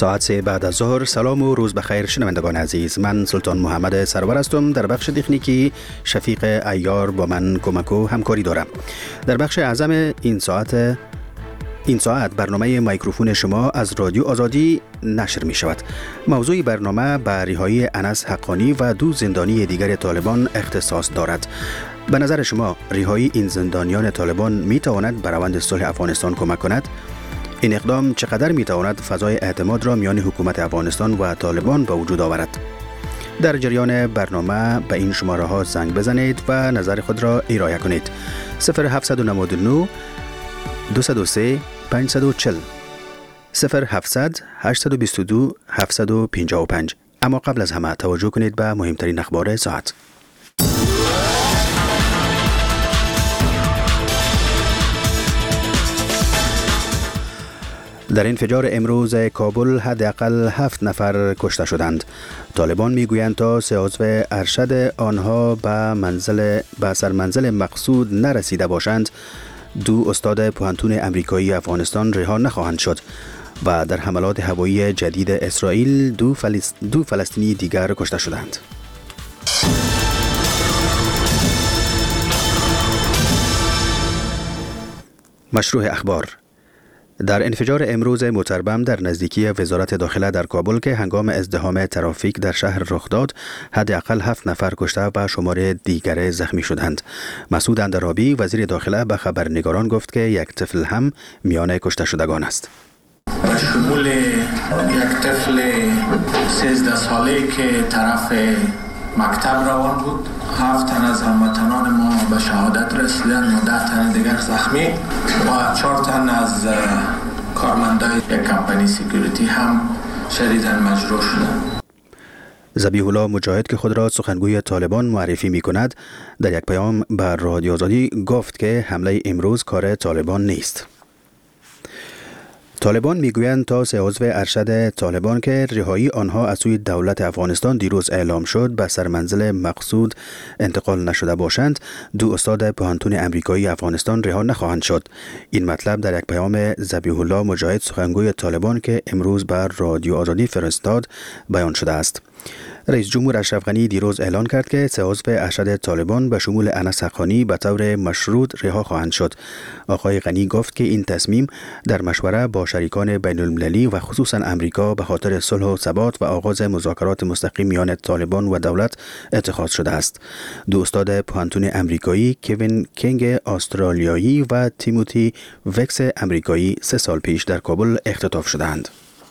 ساعت 3 بعد از ظهر. سلام و روز بخیر شنوندگان عزیز. من سلطان محمد سرور هستم. در بخش تکنیکی شفیق عیار با من کمک و همکاری دارم. در بخش اعظم این ساعت برنامه میکروفون شما از رادیو آزادی نشر می شود. موضوع برنامه به رهایی انس حقانی و 2 زندانی دیگر طالبان اختصاص دارد. به نظر شما رهایی این زندانیان طالبان می تواند به روند صلح افغانستان کمک کند؟ این اقدام چقدر می تواند فضای اعتماد را میان حکومت افغانستان و طالبان به وجود آورد؟ در جریان برنامه به این شماره ها زنگ بزنید و نظر خود را ارائه کنید. 0799 203 540 0700 822 755. اما قبل از همه توجه کنید به مهمترین اخبار ساعت. در انفجار امروز کابل حداقل 7 نفر کشته شدند. طالبان میگویند تا 3 عضو ارشد آنها به سرمنزل مقصود نرسیده باشند 2 استاد پوهنتون امریکایی افغانستان رها نخواهند شد و در حملات هوایی جدید اسرائیل 2 فلسطینی دیگر کشته شدند. مشروع اخبار. در انفجار امروز متربم در نزدیکی وزارت داخله در کابل که هنگام ازدحام ترافیک در شهر رخ داد، حداقل 7 نفر کشته و شمار دیگر زخمی شدند. مسعود اندرابی وزیر داخله به خبرنگاران گفت که 1 طفل هم میان کشته شدگان است. به شمول 1 طفل 13 ساله که طرف مکتب روان بود، 7 تن از هموطنان ما به شهادت رسیدند و 10 تن دیگر زخمی و 4 تن از کارمندای یک کمپانی سکیوریتی هم شدیداً مجروح شدند. ذبیح الله مجاهد که خود را سخنگوی طالبان معرفی می کند، در یک پیام به رادیو آزادی گفت که حمله امروز کار طالبان نیست. طالبان میگویند تا 3 عضو ارشد طالبان که رهایی آنها از سوی دولت افغانستان دیروز اعلام شد به سرمنزل مقصود انتقال نشده باشند 2 استاد پوهنتون امریکایی افغانستان رها نخواهند شد. این مطلب در یک پیام ذبیح الله مجاهد سخنگوی طالبان که امروز بر رادیو آزادی فرستاد بیان شده است. رئیس جمهور اشرف غنی دیروز اعلان کرد که 3 عضو ارشد طالبان به شمول انس حقانی به طور مشروط رها خواهند شد. آقای غنی گفت که این تصمیم در مشوره با شریکان بین المللی و خصوصا امریکا به خاطر صلح و ثبات و آغاز مذاکرات مستقیم میان طالبان و دولت اتخاذ شده است. 2 استاد پوهنتون امریکایی کوین کینگ استرالیایی و تیموتی وکس امریکایی 3 سال پیش در کابل اختطاف شدند.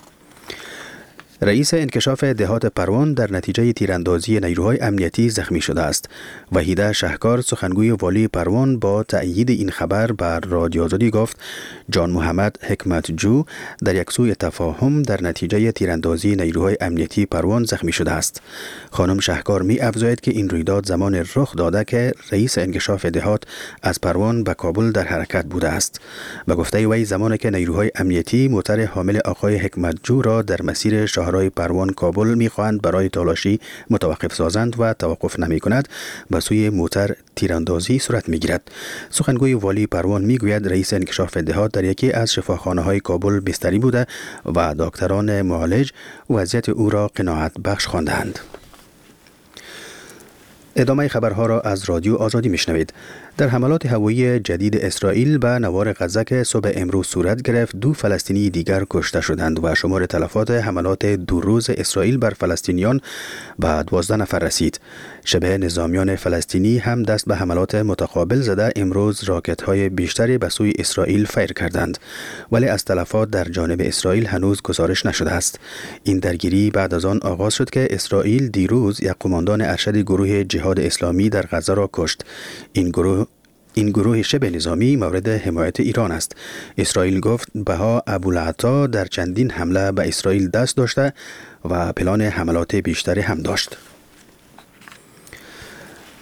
رئیس انکشاف دهات پروان در نتیجه تیراندازی نیروهای امنیتی زخمی شده است. وحیده شهکار سخنگوی والی پروان با تأیید این خبر بر رادیو آزادی گفت جان محمد حکمت جو در یک سوء تفاهم در نتیجه تیراندازی نیروهای امنیتی پروان زخمی شده است. خانم شهکار می افزاید که این رویداد زمان رخ داده که رئیس انکشاف دهات از پروان به کابل در حرکت بوده است. به گفته وی زمانی که نیروهای امنیتی موتر حامل آقای حکمت جو را در مسیر شهرهای پروان کابل می‌خواهند برای تالاشی متوقف سازند و توقف نمی‌کند، به سوی موتر تیراندازی صورت می‌گیرد. سخنگوی والی پروان می‌گوید رئیس انکشاف دهات در یکی از شفاخانه‌های کابل بستری بوده و دکتران معالج وضعیت او را قناعت بخش خواندند. ادامه خبرها را از رادیو آزادی میشنوید. در حملات هوایی جدید اسرائیل به نوار غزه که صبح امروز صورت گرفت 2 فلسطینی دیگر کشته شدند و شمار تلفات حملات 2 روز اسرائیل بر فلسطینیان به 12 نفر رسید. شبه نظامیان فلسطینی هم دست به حملات متقابل زده امروز راکت‌های بیشتری به سوی اسرائیل فیر کردند، ولی از تلفات در جانب اسرائیل هنوز گزارش نشده است. این درگیری بعد از آن آغاز شد که اسرائیل دیروز یک قماندان ارشد گروه جهاد اسلامی در غزه را کشت. این گروه شبه نظامی مورد حمایت ایران است. اسرائیل گفت بها ابوالعطا در چندین حمله به اسرائیل دست داشته و پلان حملات بیشتری هم داشت.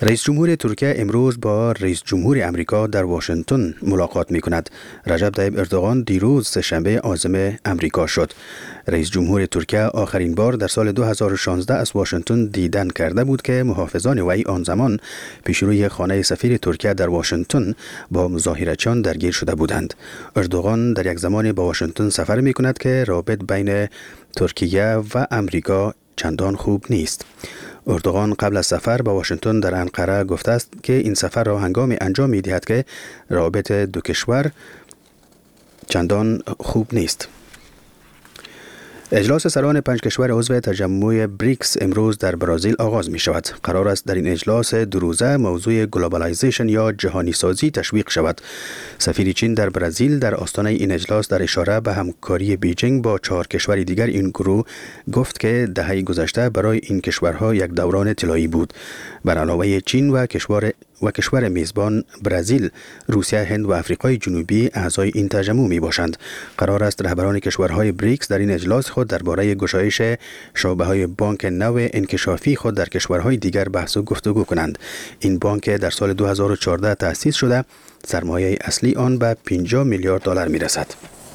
رئیس جمهور ترکیه امروز با رئیس جمهور امریکا در واشنگتن ملاقات می کند. رجب طیب اردوغان دیروز سه‌شنبه عازم امریکا شد. رئیس جمهور ترکیه آخرین بار در سال 2016 از واشنگتن دیدن کرده بود که محافظان وی آن زمان پیش روی خانه سفیر ترکیه در واشنگتن با مظاهرچیان درگیر شده بودند. اردوغان در یک زمانی با واشنگتن سفر می کند که رابط بین ترکیه و امریکا چندان خوب نیست. اردوغان قبل از سفر به واشنگتن در انقره گفته است که این سفر را هنگامی انجام می دهد که روابط دو کشور چندان خوب نیست. اجلاس سران 5 کشور عضو تجمع بریکس امروز در برزیل آغاز می شود. قرار است در این اجلاس 2 روزه موضوع گلوبالایزیشن یا جهانی سازی تشویق شود. سفیر چین در برزیل در آستانه این اجلاس در اشاره به همکاری بیجینگ با 4 کشور دیگر این گروه گفت که دهه گذشته برای این کشورها یک دوران طلایی بود. بر علاوه چین و کشور میزبان برزیل، روسیه، هند و آفریقای جنوبی اعضای این تجمع می باشند. قرار است رهبران کشورهای بریکس در این اجلاس خود درباره گشایش شعبه‌های بانک نو انکشافی خود در کشورهای دیگر بحث و گفتگو کنند. این بانک در سال 2014 تأسیس شده، سرمایه اصلی آن به 50 میلیارد دلار می رسد.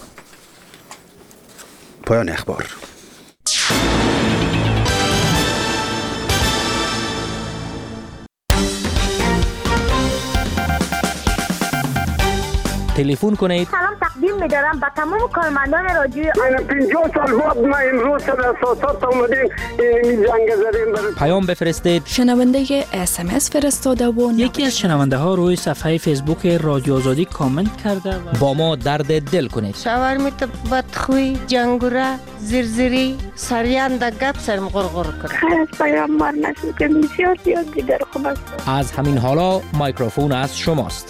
پایان اخبار. تلفن کنید. سلام تقدیم می‌دارم به تمام کارمندان رادیو. من 50 سال بعد ما امروز در اساسات اومدیم این جنگ زدیم. پیام بفرستید. شنونده SMS فرستاده و یکی از شنونده ها روی صفحه فیسبوک رادیو آزادی کامنت کرده و با ما درد دل کنید. شاورمیت بدخوی، جنگوره، زرزری، سریان در گپ سرم غرغر کرد. خیلی از پیامبر نشد که بسیار زیاد دیگر خوب است. از همین حالا میکروفون از شماست.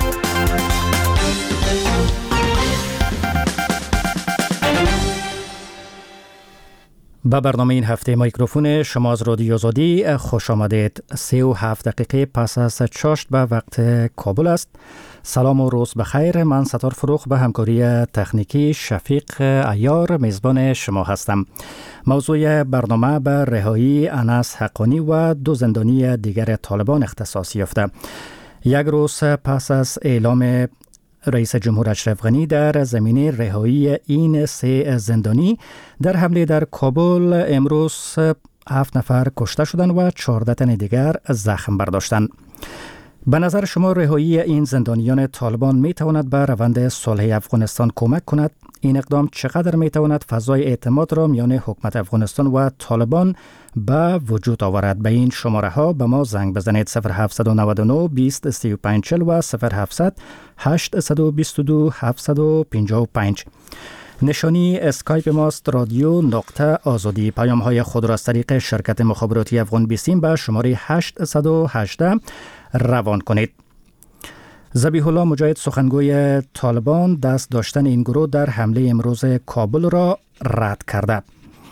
به برنامه این هفته میکروفون شما از رادیو آزادی خوش آمدید. 37 دقیقه پس از چاشت به وقت کابل است. سلام و روز بخیر. من ستار فروخ به همکاری تکنیکی شفیق عیار میزبان شما هستم. موضوع برنامه به رهایی انس حقانی و 2 زندانی دیگر طالبان اختصاص یافته. یک روز پس از اعلام رئیس جمهور اشرف غنی در زمینه رهایی این 3 زندانی در حمله در کابل، امروز 7 نفر کشته شدند و 14 تن دیگر زخم برداشتند. به نظر شما رهایی این زندانیان طالبان می تواند به روند صلح افغانستان کمک کند؟ این اقدام چقدر می تواند فضای اعتماد را میان حکومت افغانستان و طالبان به وجود آورد؟ به این شماره ها به ما زنگ بزنید: 0799 20 35 40 و 0700 822 755. نشانی اسکایپ ماست رادیو نقطه آزادی. پیام های خود را از طریق شرکت مخابراتی افغان بیسیم به شماره 818 روان کنید. ذبیح الله مجاهد سخنگوی طالبان دست داشتن این گروه در حمله امروز کابل را رد کرده.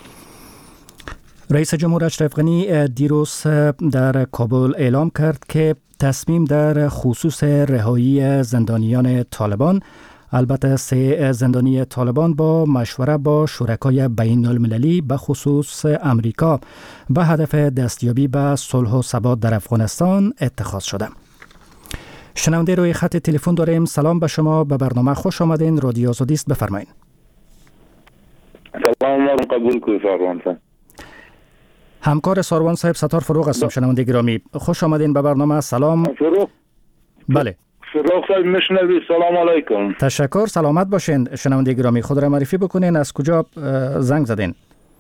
رئیس جمهور اشرف غنی دیروز در کابل اعلام کرد که تصمیم در خصوص رهایی زندانیان طالبان، البته 3 زندانی طالبان، با مشوره با شرکای بین المللی به خصوص امریکا به هدف دستیابی به صلح و ثبات در افغانستان اتخاذ شده. شنونده روی خط تلفن داریم. سلام به شما، به برنامه خوش آمدین. رادیو آزادی است، بفرمایید. سلام قبول کنید ساروان صاحب. همکار ساروان صاحب ستار فروغ هستم. شنونده گرامی خوش آمدین به برنامه. سلام. فروغ. بله. فروغ صاحب مشنوی. سلام علیکم. تشکر، سلامت باشین. شنونده گرامی خود را معرفی بکنین، از کجا زنگ زدین؟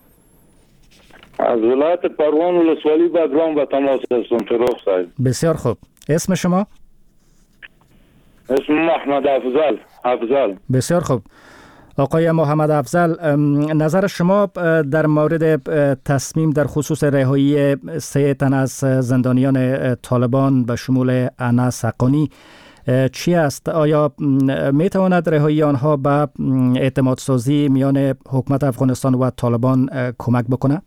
از ولایت پروان ولسوالی بگرام و تماس هستم فروغ صاحب. بسیار خوب. اسم شما؟ اسم محمد افضل. بسیار خوب. آقای محمد افضل، نظر شما در مورد تصمیم در خصوص رهایی 3 تن از زندانیان طالبان به شمول انس حقانی چی است؟ آیا می تواند رهایی آنها به اعتماد سازی میان حکومت افغانستان و طالبان کمک بکنه؟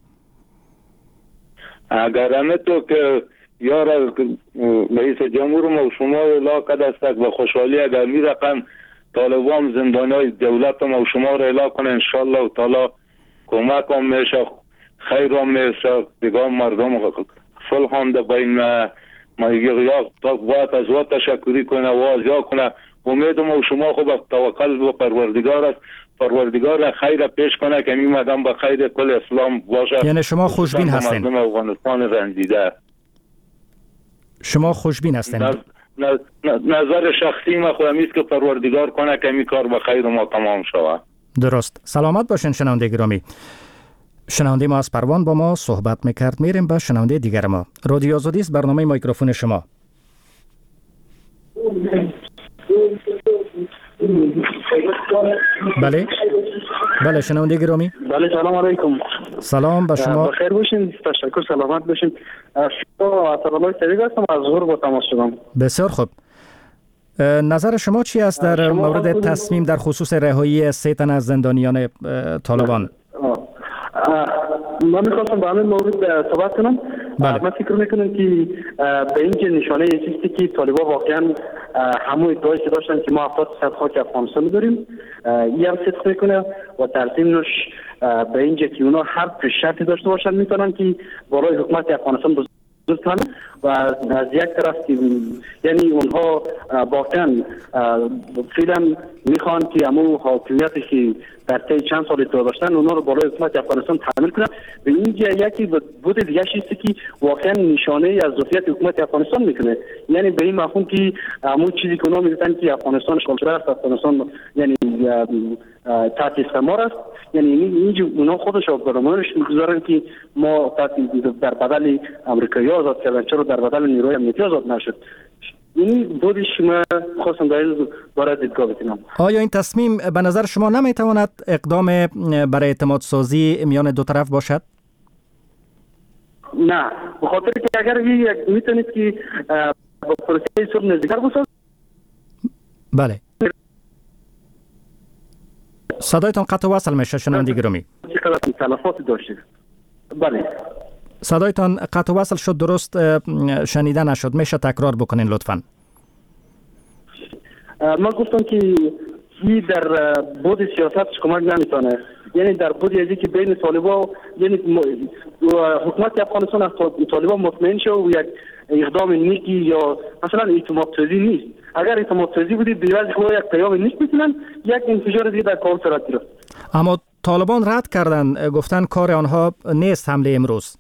اگر همینطور که یار رئیس جمهور ما شما اعلام کرده است به خوشحالی اگر می رقم طالبان زندانیای دولت ما شما را اعلام کنه، انشالله تعالی کمک هم میشه، خیر هم میشه، دیگه مردم صلح هم در بین ما یا باید از وقت تشکری کنه و آزیا کنه. امیدم و شما خب توکل به پروردگار است، پروردگار خیر پیش کنه که این مدام به خیر کل اسلام باشه. یعنی شما خوشبین هستین؟ مردم افغانستان رنجیده. شما خوشبین هستین؟ نظر شخصی ما خودم است که پروردگار کنه که این کار به خیر ما تمام شود. درست. سلامت باشین شنونده گرامی. شنونده ما از پروان با ما صحبت میکرد. میریم به شنونده دیگر ما. رادیو آزادی است، برنامه میکروفون شما. بله شنونده گرامی. بله سلام علیکم. سلام به شما. بخیر باشین، تشکر، سلامت باشین. شما اطرالله طریق هستم، از ظهر با تماس شدم. بسیار خوب. نظر شما چی است در مورد تصمیم در خصوص رهایی 3 تن از زندانیان طالبان؟ من میخواستم به همین مورد صحبت کنم. من فکر میکنم که به اینکه نشانه چیزی که طالبان واقعا همون ادعایی که داشتن که ما 70% خاک افغانستان داریم این هم صدق میکنه و در ضمنش به اینکه که اونا هر پیشرفتی داشته باشن میتونن که برای حکومت افغانستان بزرگترن و از یک طرف یعنی اونها واقعا فعلا میخوان که همون حاکمیتی که در طی چند سال ادعا داشتن اونا رو بالای حکومت افغانستان تحمیل کنن. به اینجا یکی بود دیگه چیزی که واقعا نشانه از ظرفیت حکومت افغانستان میکنه، یعنی به این مفهوم که همون چیزی که اونا میگن که افغانستان اشغال شده است، افغانستان یعنی تحت استعمار است، یعنی اینجا اونا خودشون برنامه‌اش میگذارن که ما در بدل امریکایی آزاد کردن، چرا در بدل نیروی امنیتی آزاد نشد. این بودش ما خواستم در این باره دیدگاه بکنم. آیا این تصمیم به نظر شما نمیتواند اقدام برای اعتماد سازی میان دو طرف باشد؟ نه، به خاطر که اگر میتونید که با پروسه صلح نزدیکتر باشد. بله. صدایتان قطع وصل میشه شنونده گرامی. چقدر تلفات داشتید؟ بله. صدایتان قطع وصل شد، درست شنیده نشد. میشه تکرار بکنین لطفاً؟ من گفتم که این در بود سیاست کمک نمیتونه، یعنی در بود ازی که بین طالبان یعنی حکومت افغانستان از طالبان مطمئن شد و یک اقدام نیکی یا مثلا اعتماد سازی نیست. اگر اعتماد سازی بودی بی‌وجه خود یک پیام نیک میتونن یک انفجار دیگه در کار صورت گرفت. اما طالبان رد کردن، گفتن کار آنها نیست حمله امروز.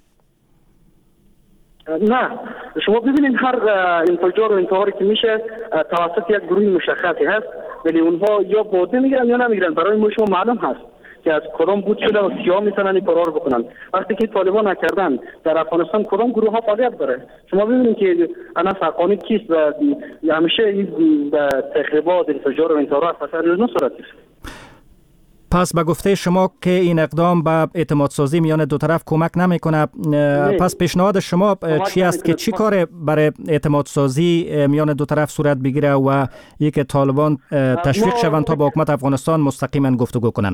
نه، شما ببینید هر انفجار و انتحاری که میشه توسط یک گروه مشخصی هست، ولی اونها یا بوده میگیرن یا نمیگیرن. برای ما شما معلوم هست که از کدام بود شده و کیا میتونن این کارا رو بکنن. وقتی که طالبان نکردن در افغانستان کدام گروه ها فعالیت داره؟ شما ببینید که انا حقانی کیست و همیشه این تخریبات، انفجار و انتحارات فساد روزانه صورت گرفت. پس به گفته شما که این اقدام به اعتماد سازی میان دو طرف کمک نمیکنه، پس پیشنهاد شما چی است که چی کار برای اعتماد سازی میان دو طرف صورت بگیره و یک طالبان تشویق شوند تا با حکومت افغانستان مستقیما گفتگو کنند؟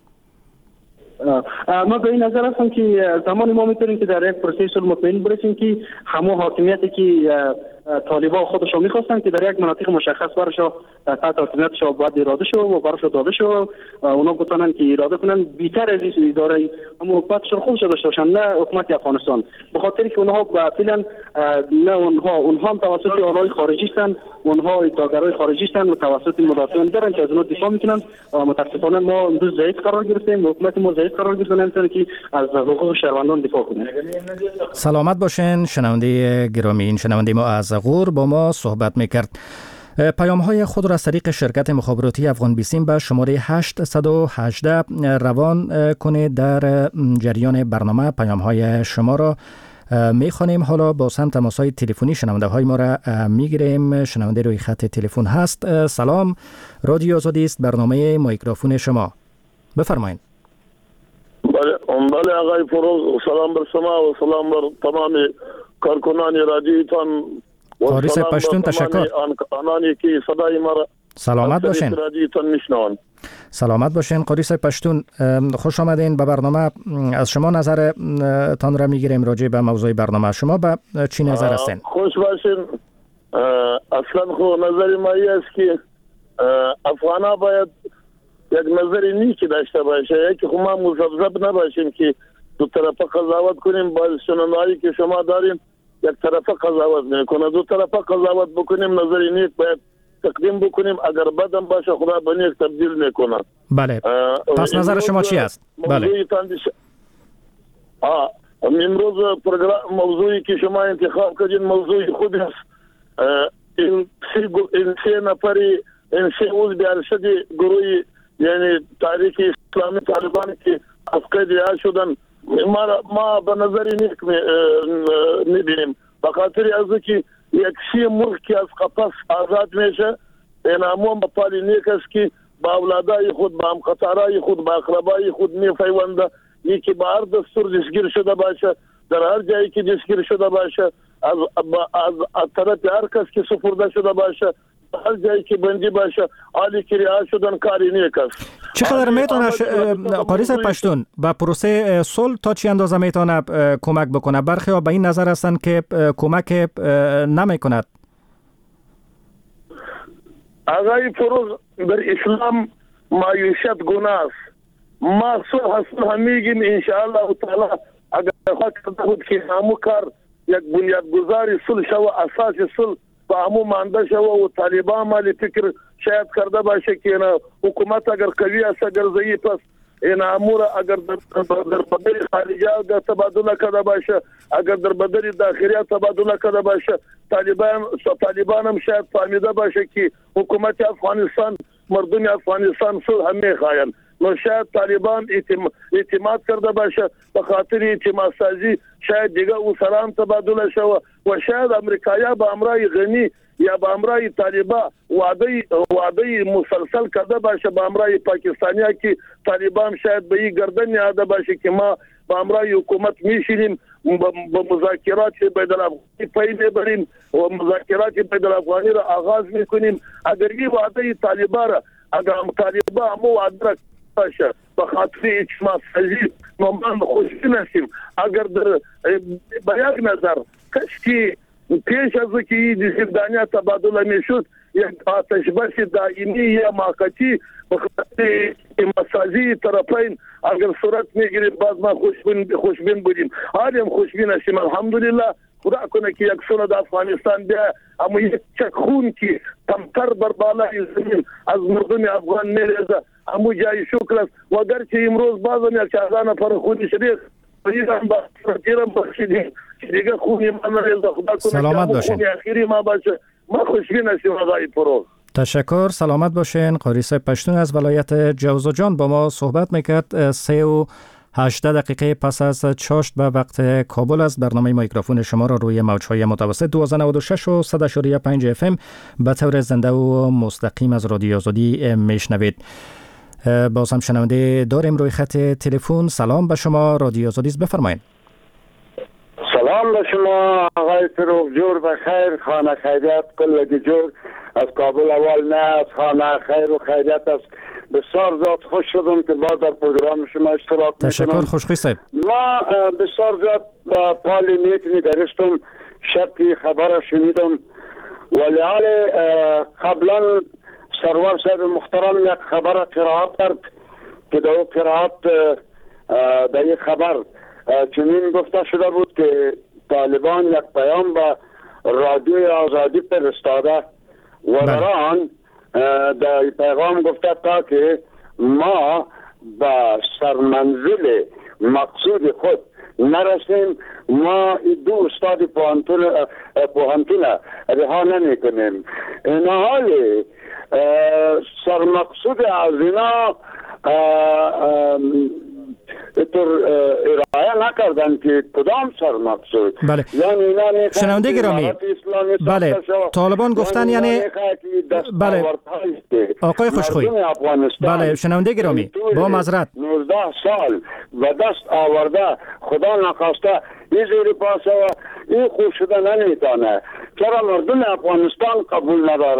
ما به این نظر هستم که زمان ما میتونیم که در یک پروسه صلح مطمئن برسیم که همون حاکمیتی که طالبان خودشون میخواستن که در یک مناطق مشخص برشون تحت حاکمیتشون باید اراده شو و برشون داده شو و اونا بتونن که اراده کنن بیشتر از این اداره اما حکومتشون خودشون داشته باشن، نه حکومت افغانستان. به خاطر که اونها فعلا نه اونها هم توسط آرای خارجی هستن، اونها ادعاگرای خارجی هستن و توسط مدافعان دارن که از اونها دفاع میکنن و متاسفانه ما امروز ضعیف قرار گرفتیم، حکومت ما ضعیف قرار گرفته، نمیتونه که از حقوق شهروندان دفاع کنه. سلامت باشین شنونده گرامی. این شنونده ما از غور با ما صحبت میکرد. پیام های خود را از طریق شرکت مخابراتی افغان بیسیم به شماره 818 روان کنید. در جریان برنامه پیام های شما را میخوانیم. حالا با سم تماس های تلفنی شنونده های ما را میگیریم. شنونده روی خط تلفن هست. سلام، رادیو آزادی است، برنامه میکروفون شما، بفرمایید. بله آقای فروز، سلام بر شما و سلام بر تمام کارکنان رادیوتان. قاریس پشتون تشکر. آنانی که صدای ما را سلامت باشین. سلامت باشین قاریس پشتون، خوش آمدین به برنامه. از شما نظر تان را میگیریم راجع به موضوع برنامه. شما به چی نظر هستین؟ خوش باشین. اصلا خو نظر ما است که افغانا باید یک نظر نیکی داشته باشه، یکی خو ما مزبزب نباشیم که دو طرفه قضاوت کنیم. باز شنونایی که شما دارین یک طرفه قضاوت میکنه. دو طرفه قضاوت بکنیم، نظر نیک باید تقدیم بکنیم، اگر بدم باشه خدا به نیک تبدیل میکنه. بله. پس نظر شما چی است؟ بله. امروز موضوعی که شما انتخاب کردین موضوع خود است. این سه نفری، این سه عضو ارشد گروه یعنی تحریک اسلامی طالبان که از قید رها شدن، ما به نظر نیک میبینیم. به خاطر از که یک سی ملک که از قفس آزاد میشه، این همون به پال نیک است که با اولادای خود، با همخطارای خود، با اقربای خود میفیونده. یکی به هر دستور دستگیر شده باشه، در هر جایی که دستگیر شده باشه، از طرف هر کس که سپرده شده باشه، هر جایی که بندی باشه، حالی که رها شدن کاری نیک است. چقدر میتونه قاری صاحب پشتون با پروسه صلح تا چی اندازه میتونه کمک بکنه؟ برخی ها به این نظر هستند که کمک نمیکند. آقای فروغ، در اسلام مایوسیت گناه است. ما صلح میگیم انشاءالله تعالی اگر خواهد کرده بود که همو کار یک بنیادگذاری صلح شوه، اساس صلح با همو مانده شوه و طالبان مالی فکر شاید کرده باشه که حکومت اگر قوی است، اگر ضعیف است، این امور اگر در بدر خارجه تبادله کرده باشه، اگر در بدر داخلی تبادله کرده باشه، طالبان هم شاید فهمیده باشه که حکومت افغانستان، مردم افغانستان صلح میخواین. نو شاید طالبان اعتماد کرده باشه، به خاطر اعتماد سازی شاید دیگه او سلام تبادله شوه و شاید امریکایا با امرای غنی یا با امرای طالبا وعده مسلسل کرده باشه با امرای پاکستانیا که طالبان شاید به این گردن یاده باشه که ما با امرای حکومت میشینیم، با مذاکرات بین الافغانی پی میبریم و مذاکرات بین الافغانی را آغاز میکنیم. اگر این وعده طالبا را، اگر طالبا همو وعده را باشه به خاطر اجتماع سازی، من خوشبین هستیم. اگر به یک نظر کشکی پیش از که این زندانیا تبادله میشد، یک آتشبس دائمی یا موقتی به خاطر اجتماع سازی طرفین اگر صورت میگیریم، باز ما خوشبین بودیم. حالیم خوشبین هستیم الحمدلله. خدا کنه که یک سال افغانستان بیا اما یک چک خون که کمتر بر بالای زمین از مردم افغان میریزه، اما جای شکر است. و اگرچه امروز بازم یک 14 نفر خون شریک ایران با تیرم بخشیدیم دیگه خونی من ریزه. خدا سلامت کنه باشین. خونی اخیری ما باشه. ما خوشبین هستیم آقای فروغ. تشکر، سلامت باشین. قاری صاحب پشتون از ولایت جوزجان با ما صحبت میکرد. 18 دقیقه پس از چاشت به وقت کابل است. برنامه میکروفون شما را روی موج‌های متوسط 1296 و 100.5 FM به طور زنده و مستقیم از رادیو آزادی میشنوید. باز هم شنونده داریم روی خط تلفن. سلام به شما، رادیو آزادی است، بفرمایید. سلام به شما آقای فروغ، جور بخیر، خانه خیریت کل جور از کابل. اول نه از خانه خیر و خیریت است. بسیار زیاد خوش شدم که بعد در پروگرام شما اشتراک میکنم. تشکر، خوشخوی صاحب. ما بسیار زیاد پال نیت نگرشتم، شبی خبر شنیدم، ولی حال قبلا سرور صاحب محترم یک خبر قرائت کرد که در اون قرائت در یک خبر چنین گفته شده بود که طالبان یک پیام به رادیوی آزادی فرستاده و در آن در پیغام گفته تا که ما به سرمنزل مقصود خود نرسیم، ما دو استاد پوهنتون رها نمی کنیم. این حال سرمقصود از اینا ارائه نکردن که کدام سرمقصود. بله. یعنی شنونده گرامی، بله، طالبان گفتن یعنی بله آقای خوشخوی، بله شنونده گرامی با معذرت 19 سال و دست آورده خدا نخواسته این زیر پاسه و این خوب شده نمیتونه. چرا مردم افغانستان قبول نداره؟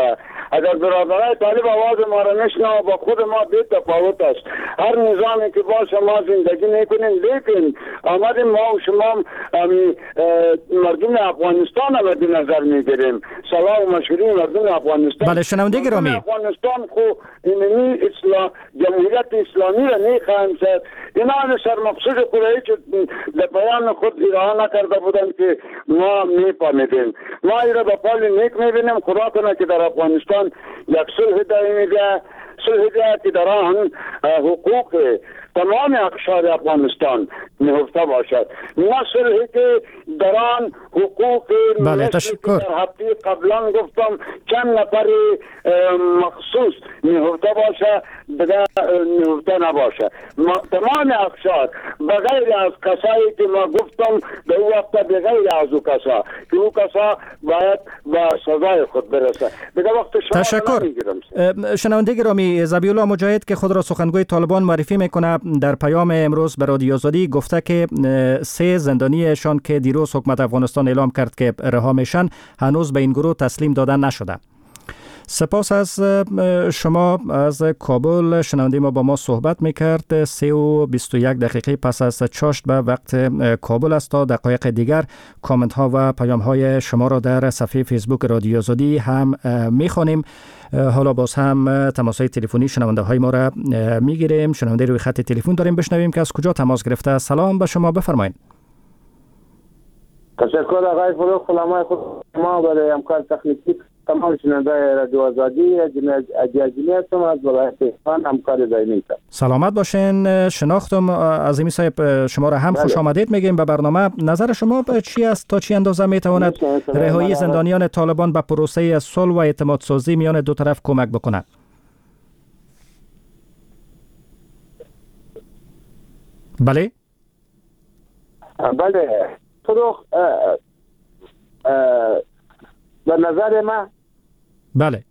اگر برادرای طالب آواز ما را نشنوه با خود ما بی تفاوت است. هر نظامی که باشه ما زندگی میکنیم، لیکن آمدیم ما و شما مردم افغانستان را به نظر میگیریم. صلاح و مشوری مردم افغانستان. بله شنونده گرامی، افغانستان خو اینمی جمهوریت اسلامی را نخواهیم زد. اینا سرمقصود خودی که در بیان خود ارائه نکرده بودن که ما میفهمیدیم. ما ایرا به پال نیک میبینیم. خدا کنه که در افغانستان یک صلح دائمی بیه، صلح که در آن حقوق تمام اقشار افغانستان نهفته باشد، نه صلحی که در آن حقوق مثل که در هفته قبلا گفتم چند نفر مخصوص نهفته باشه دیگه نهفته نباشه. تمام اقشار بغیر از کسایی که ما گفتم در او وقت بغیر از او کسا که او کسا باید با سزای خود برسه. دیگه وقت شما تشکر. شنونده گرامی، ذبیحالله مجاهد که خود را سخنگوی طالبان معرفی میکنه در پیام امروز به رادیو آزادی گفته که 3 زندانیشان که دیروز حکومت افغانستان اعلام کرد که رها میشن هنوز به این گروه تسلیم دادن نشده. سپاس از شما. از کابل شنونده ما با ما صحبت میکرد. 3:21 پس از چاشت به وقت کابل است. تا دقایق دیگر کامنت ها و پیام های شما را در صفحه فیسبوک رادیو آزادی هم میخوانیم. حالا باز هم تماس های تلفنی شنونده های ما را میگیریم. شنونده روی خط تلفن داریم، بشنویم که از کجا تماس گرفته. سلام به شما، بفرمایید. تشکر آقای فروخ. سلامای خود ما برای همکار تکنیکی تمام شنونده رادیو آزادی اجازی هستم از ولایت تهران، همکار دائمی. سلامت باشین. شناختم عظیمی صاحب شما را هم خوش آمدید میگیم به برنامه. نظر شما چی است؟ تا چی اندازه میتواند رهایی زندانیان طالبان به پروسه صلح و اعتماد سازی میان دو طرف کمک بکند؟ بله بله فروخ، به نظر من بله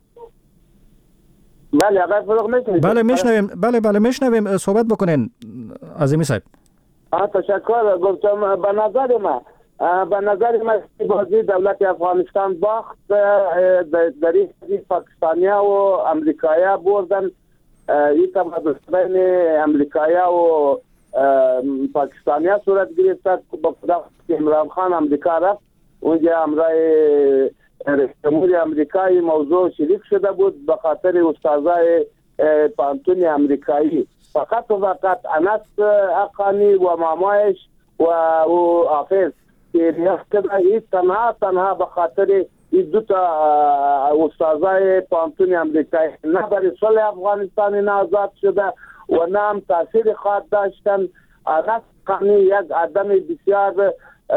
آقای فروغ میشنوید؟ بله میشنویم. بله میشنویم، صحبت بکنین عظیمی صاحب. تشکر. گفتم به نظر من بازی دولت افغانستان باخت. در این پاکستانیا و امریکایا بردن. این تماس بین امریکایا و پاکستانیا صورت گرفت. با که عمران خان امریکا رفت اونجا امرای رئیس جمهور امریکایی موضوع شریک شده بود به خاطر استادای پانتون امریکایی. فقط انس حقانی و مامایش و آفز که ریاست تنها به خاطر این دو تا استادای پانتون امریکایی نه برای صلح افغانستان نه آزاد شده و نه هم تاثیر خواهد داشتن. انس حقانی یک آدم بسیار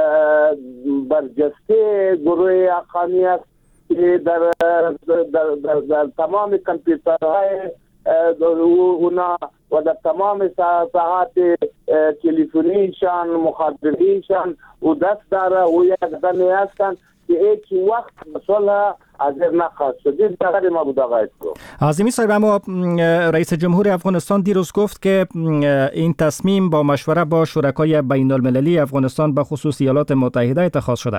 برجسته گروه حقانی است که در تمام کامپیوترهای اونا و در تمام ساعات تلفنیشان مخابرینشان و دست داره و یک آدمی هستند که هیچ وقت به صلح حاضر نخواست شد. در ما بود آقای عظیمی صاحب، اما رئیس جمهور افغانستان دیروز گفت که این تصمیم با مشوره با شرکای بین المللی افغانستان به خصوص ایالات متحده اتخاذ شده.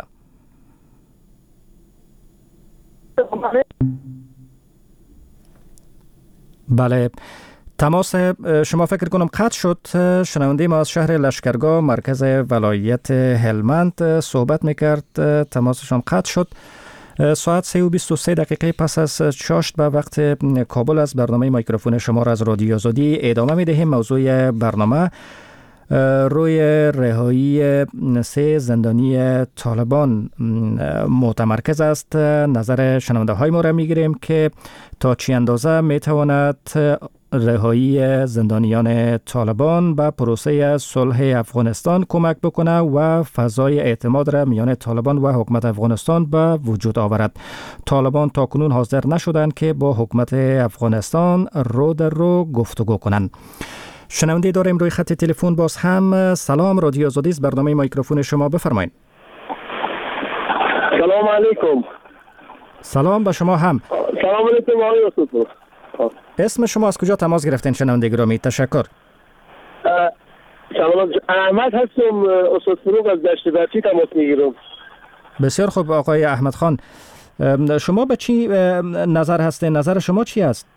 بله تماس شما فکر کنم قطع شد. شنونده ما از شهر لشکرگاه مرکز ولایت هلمند صحبت میکرد، تماسشان قطع شد. ساعت 3:23 پس از چاشت به وقت کابل از برنامه میکروفون شما را از رادیو آزادی ادامه میدهیم. موضوع برنامه روی رهایی 3 زندانی طالبان متمرکز است. نظر شنونده های ما را میگیریم که تا چی اندازه میتواند رهایی زندانیان طالبان به پروسه صلح افغانستان کمک بکنه و فضای اعتماد را میان طالبان و حکومت افغانستان به وجود آورد. طالبان تاکنون حاضر نشدند که با حکومت افغانستان رو در رو گفتگو کنند. شنونده داریم روی خط تلفن باز هم. سلام، رادیو آزادی است، برنامه میکروفون شما، بفرمایید. سلام علیکم. سلام به شما هم. سلام علیکم آقای استاد. اسم شما از کجا تماس گرفتین شنونده گرامی؟ تشکر. سلام، احمد هستم. استاد فروغ از دشت برچی تماس میگیرم. بسیار خوب آقای احمد خان، شما به چی نظر هستین؟ نظر شما چی است؟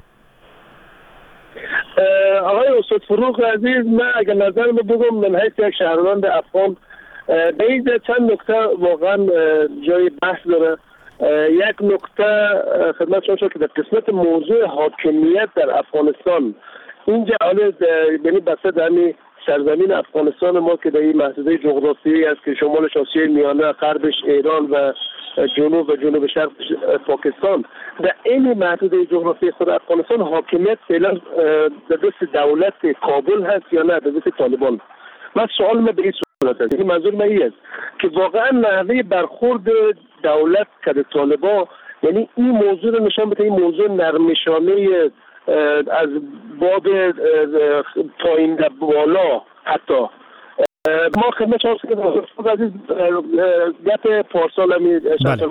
آقای استاد فروغ عزیز، من اگر نظر بگم من حیث یک شهروند افغان به این چند نکته واقعا جای بحث داره. یک نکته خدمت شما شد که در قسمت موضوع حاکمیت در افغانستان اینجا یعنی بسته در سرزمین افغانستان ما که در این محدوده جغرافیایی است که شمالش آسیای میانه، غربش ایران و جنوب شرق پاکستان، در این محدوده جغرافیایی خود افغانستان حاکمیت فعلا در دست دولت کابل هست یا نه در دست طالبان؟ من سوال من به این صورت است، منظور من این است که واقعا نحوه برخورد دولت که طالبان، یعنی این موضوع رو نشان بده، این موضوع نرمشانه از باب پایین در بالا. حتی ما خدمت شما عزیز گپ پارسال همی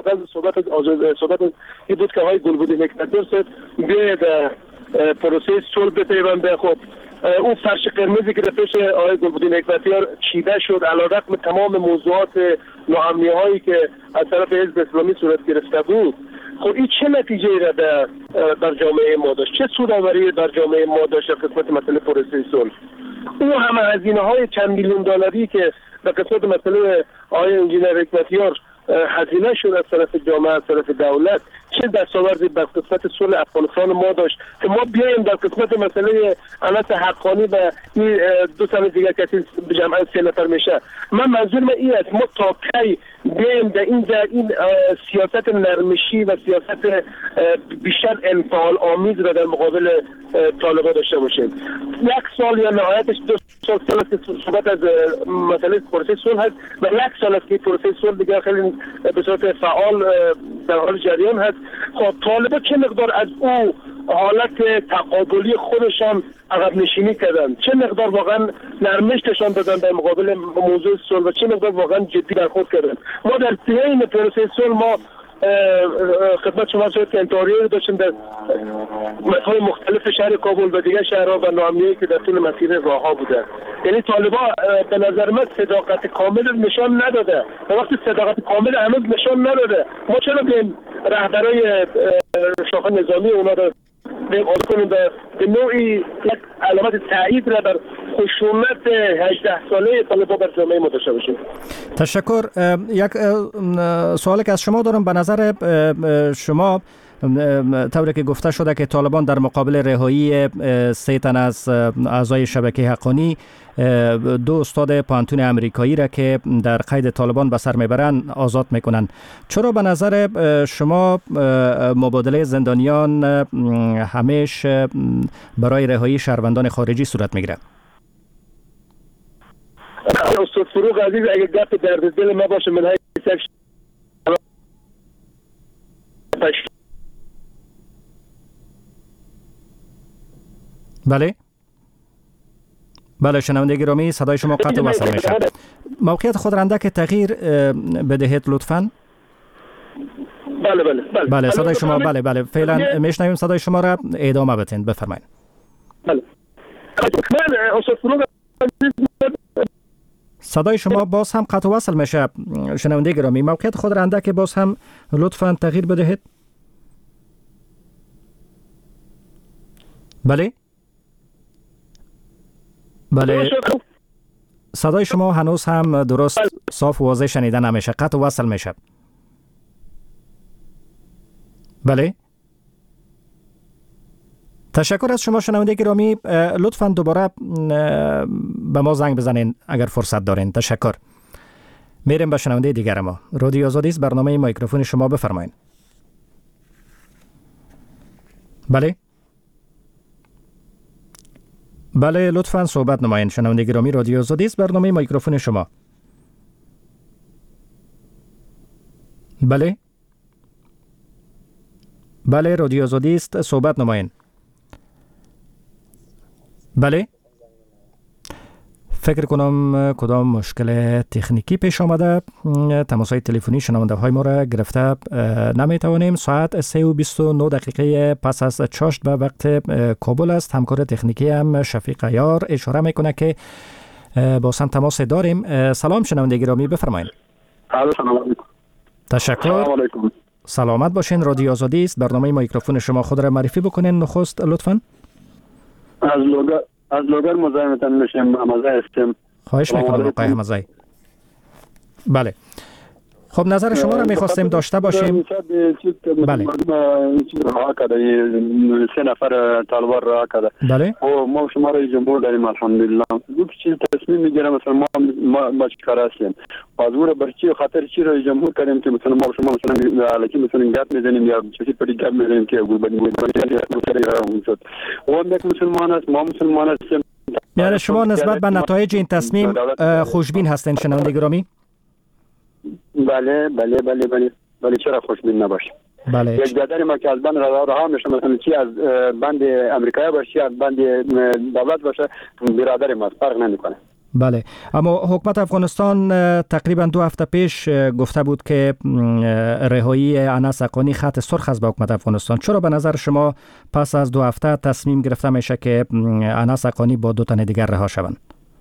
صحبت این بود که آقای گلبودی نکبت‌دار شد بیاید پروسه صلح بپیونده. خب اون فرش قرمزی که در پیش آقای گلبودی نکبتیار چیده شد علیرغم تمام موضوعات ناامنی‌هایی که از طرف حزب اسلامی صورت گرفته بود، خب این چه نتیجه‌ای را در جامعه ما داشت؟ چه سودآوری در جامعه ما داشت در قسمت مسئله پروسه صلح؟ اون همه هزینه‌های چند میلیون دلاری که در قسمت مسئله آقای انجینر حکمتیار هزینه شد از طرف جامعه، از طرف دولت، چه دستاوردی در قسمت صلح افغانستان ما داشت که ما بیایم در قسمت مسئله انس حقانی و این دو تن دیگر کسی جمعاً 3 نفر میشه. من منظور من این است ما تا کی بیایم در این سیاست نرمشی و سیاست بیشتر انفعال آمیز را در مقابل طالبان داشته باشیم؟ 1 سال یا نهایتش 2 سال که صحبت از مسئله پروسه صلح هست و 1 سال است که پروسه صلح دیگر خیلی به صورت فعال در حال جریان هست. خب طالبان چه مقدار از او حالت تقابلی خودشان عقب نشینی کردن؟ چه مقدار واقعا نرمش نشان دادن در مقابل موضوع صلح و چه مقدار واقعا جدی برخورد کردن؟ ما در طی پروسه صلح ما خدمت شما شد که انتحاریه داشتیم در مقاطع مختلف شهر کابل و دیگر شهرها و ناامنیایی که در طول مسیر راهها بوده. یعنی طالبان به نظر من صداقت کامل نشان نداده و وقتی صداقت کامل هنوز نشان نداده، ما چرا به رهبرای شاخه نظامی اونا رو کنیم به نوعی یک علامت تایید را در خشونت 18 ساله طالبان بر جامعه ما داشته باشیم. تشکر. یک سوالی که از شما دارم، به نظر شما طوری که گفته شده که طالبان در مقابل رهایی 3 تن از اعضای شبکه حقانی 2 استاد پانتون امریکایی را که در قید طالبان به سر میبرن آزاد میکنن، چرا به نظر شما مبادله زندانیان همیشه برای رهایی شهروندان خارجی صورت میگیره؟ استاد فروغ عزیز، اگر گپ درد دل ما باشه من بله شنونده گرامی، صدای شما قطع وصل میشه. موقعیت خود را اندک تغییر بدهید لطفاً. بله صدای شما بله فعلا میشنویم صدای شما را، ادامه بدین، بفرمایید. بله صدای شما باز هم قطع وصل میشه. شنونده گرامی، موقعیت خود را اندک باز هم لطفاً تغییر بدهید. بله صدای شما هنوز هم درست صاف و واضح شنیده نمیشه، قطع و وصل میشه. بله تشکر از شما شنونده گرامی، لطفاً دوباره به ما زنگ بزنین اگر فرصت دارین. تشکر. میریم به شنونده دیگر ما. رادیو آزادی است، برنامه میکروفون شما، بفرمایید. بله لطفاً صحبت نمایین. شنونده گرامی، رادیو آزادی است، برنامه میکروفون شما. بله رادیو آزادی است، صحبت نمایین. بله فکر کنم کدام مشکل تکنیکی پیش آمده، تماس‌های تلفنی شنونده های ما را گرفته نمیتوانیم. ساعت 3:29 پس از چاشت به وقت کابل است. همکار تکنیکی هم شفیق عیار اشاره میکنه که با هم تماس داریم. سلام شنونده گرامی، بفرمایید. سلام علیکم. تشکر. سلامت باشین. رادیو آزادی است. برنامه میکروفون شما خود را معرفی بکنین نخست لطفاً. از لوگر مزاحمتان میشم. حمزه هستم. خواهش میکنم آقای حمزه. بله. خب نظر شما را میخواستیم داشته باشیم. بله. سه نفر طالبان را کرده. بله. و ما شما را جمهور داریم الحمدلله. دو چیز تصمیم میگیرم مثلا ما چیکار هستیم. از اون بر چی خاطر چی را جمهور کردیم که مثلا ما شما مثلا علاقه مثلا گپ میزنیم یا چیزی پری گپ میزنیم که گلبنی شد. و هم یک مسلمان است، ما مسلمان هستیم. یعنی شما نسبت به نتایج این تصمیم خوشبین هستین شنونده گرامی؟ بله چرا خوشبین نباشه؟ بله. یک برادر ما که از بند رها میشه، مثلا چی از بند امریکایی باشه از بند دولت باشه، برادر ما فرق نمیکنه. بله. اما حکومت افغانستان تقریبا 2 هفته پیش گفته بود که رهایی انس حقانی خط سرخ است به حکومت افغانستان. چرا به نظر شما پس از 2 هفته تصمیم گرفته میشه که انس حقانی با 2 تن دیگر رها شوند؟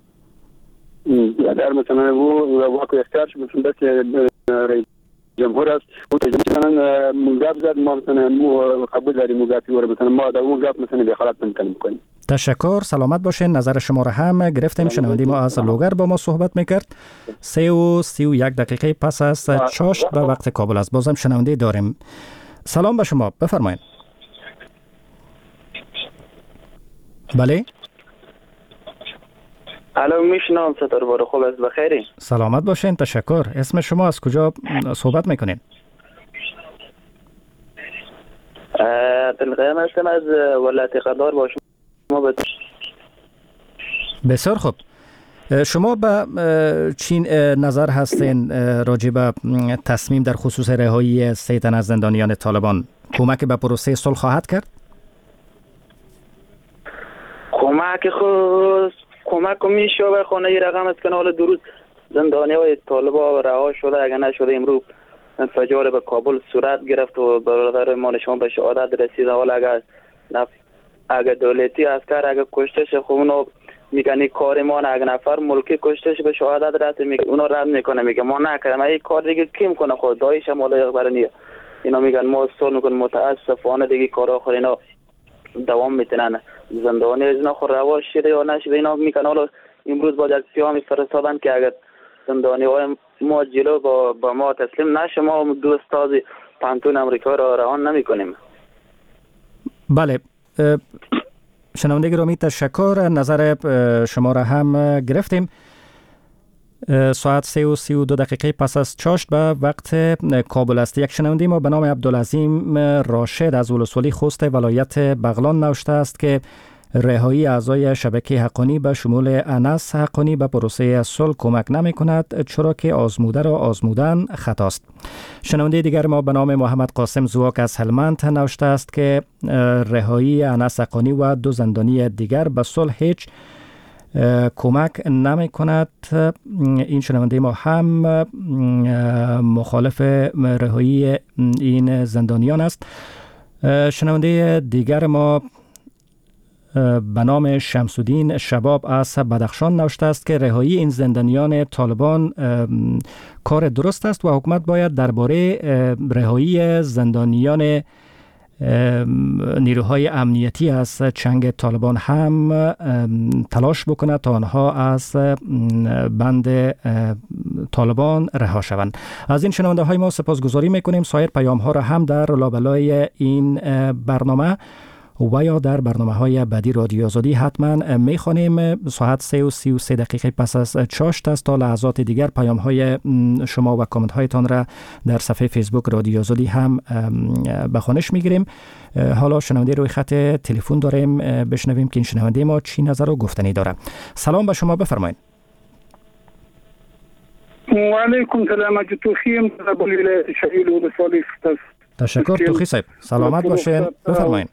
در مثلا و واقع اختیارش مثلا دست رئیس جمهور است و مثلا مگاب زد ما مثلا قبول داریم مگابی و مثلا ما در اون گپ مثلا دخالت نمی‌کنیم. تشکر. سلامت باشین. نظر شما را هم گرفتیم. شنونده ما از لوگر با ما صحبت میکرد. 3:31 دقیقه پس از 6 به وقت کابل است. بازم شنونده داریم. سلام به شما، بفرمایید. بله. الو میشنم ستاره بار خوب است بخیری؟ سلامت باشین. تشکر. اسم شما از کجا صحبت میکنین؟ عبدالقیام هستم از ولایت قندهار با شما. بسیار خوب. شما به چین نظر هستین راجع به تصمیم در خصوص رهایی 3 تن از زندانیان طالبان؟ کمک به پروسه صلح خواهد کرد؟ کمک میشه و خانه ای رقم است که حالا درست زندانی های طالبا رها شده، اگر نشده امروز انفجار به کابل صورت گرفت و برادر ما شما به شهادت رسید. حالا اگر دولتی عسکر اگر کشتش خب اونو میگن کار ما نه، اگر نفر ملکی کشتش به شهادت رسید میگه اونو رد میکنه، میگه ما نکردیم. این کار دیگه کی میکنه؟ خود دایش هم حالا برنیه اینا میگن ما سال میکنیم. متاسفانه دیگه کارا خود اینا دوام میتونن. زندانی از اینا خود روا شده یا نشده اینا میکنن. حالا امروز با یک پیامی فرستادن که اگر زندانی های ما جلو با ما تسلیم نشه ما 2 استاد پانتون امریکا را روان نمی کنیم. بله. شنونده گرامی تشکر. نظر شما را هم گرفتیم. ساعت 3:32 دقیقه پس از چاشت به وقت کابل است. یک شنونده ما به نام عبدالعظیم راشد از ولسوالی خوست ولایت بغلان نوشته است که رهایی اعضای شبکه حقانی به شمول انس حقانی به پروسه صلح کمک نمی کند، چرا که آزموده را آزمودن خطاست. شنونده دیگر ما به نام محمد قاسم زواک از هلمند نوشته است که رهایی انس حقانی و 2 زندانی دیگر به صلح هیچ کمک نمی کند. این شنونده ما هم مخالف رهایی این زندانیان است. شنونده دیگر ما به نام شمس‌الدین شباب از بدخشان نوشته است که رهایی این زندانیان طالبان کار درست است و حکومت باید درباره رهایی زندانیان نیروهای امنیتی از چنگ طالبان هم تلاش بکند تا آنها از بند طالبان رها شوند. از این شنونده های ما سپاسگزاری میکنیم. سایر پیام ها را هم در لابلای این برنامه و یا در برنامه‌های بعدی رادیو آزادی حتما می‌خوانیم. ساعت 3:33 دقیقه پس از چاشت است. تا لحظات دیگر پیام‌های شما و کامنت‌هایتان را در صفحه فیسبوک رادیو آزادی هم به خوانش می‌گیریم. حالا شنونده روی خط تلفن داریم، بشنویم که این شنونده ما چی نظر و گفتنی داره. سلام به شما، بفرمایید. و علیکم سلام. توخیم از ولایت شهیل و رسالی است. تشکر توخی صاحب. سلامت باشین. بفرمایید.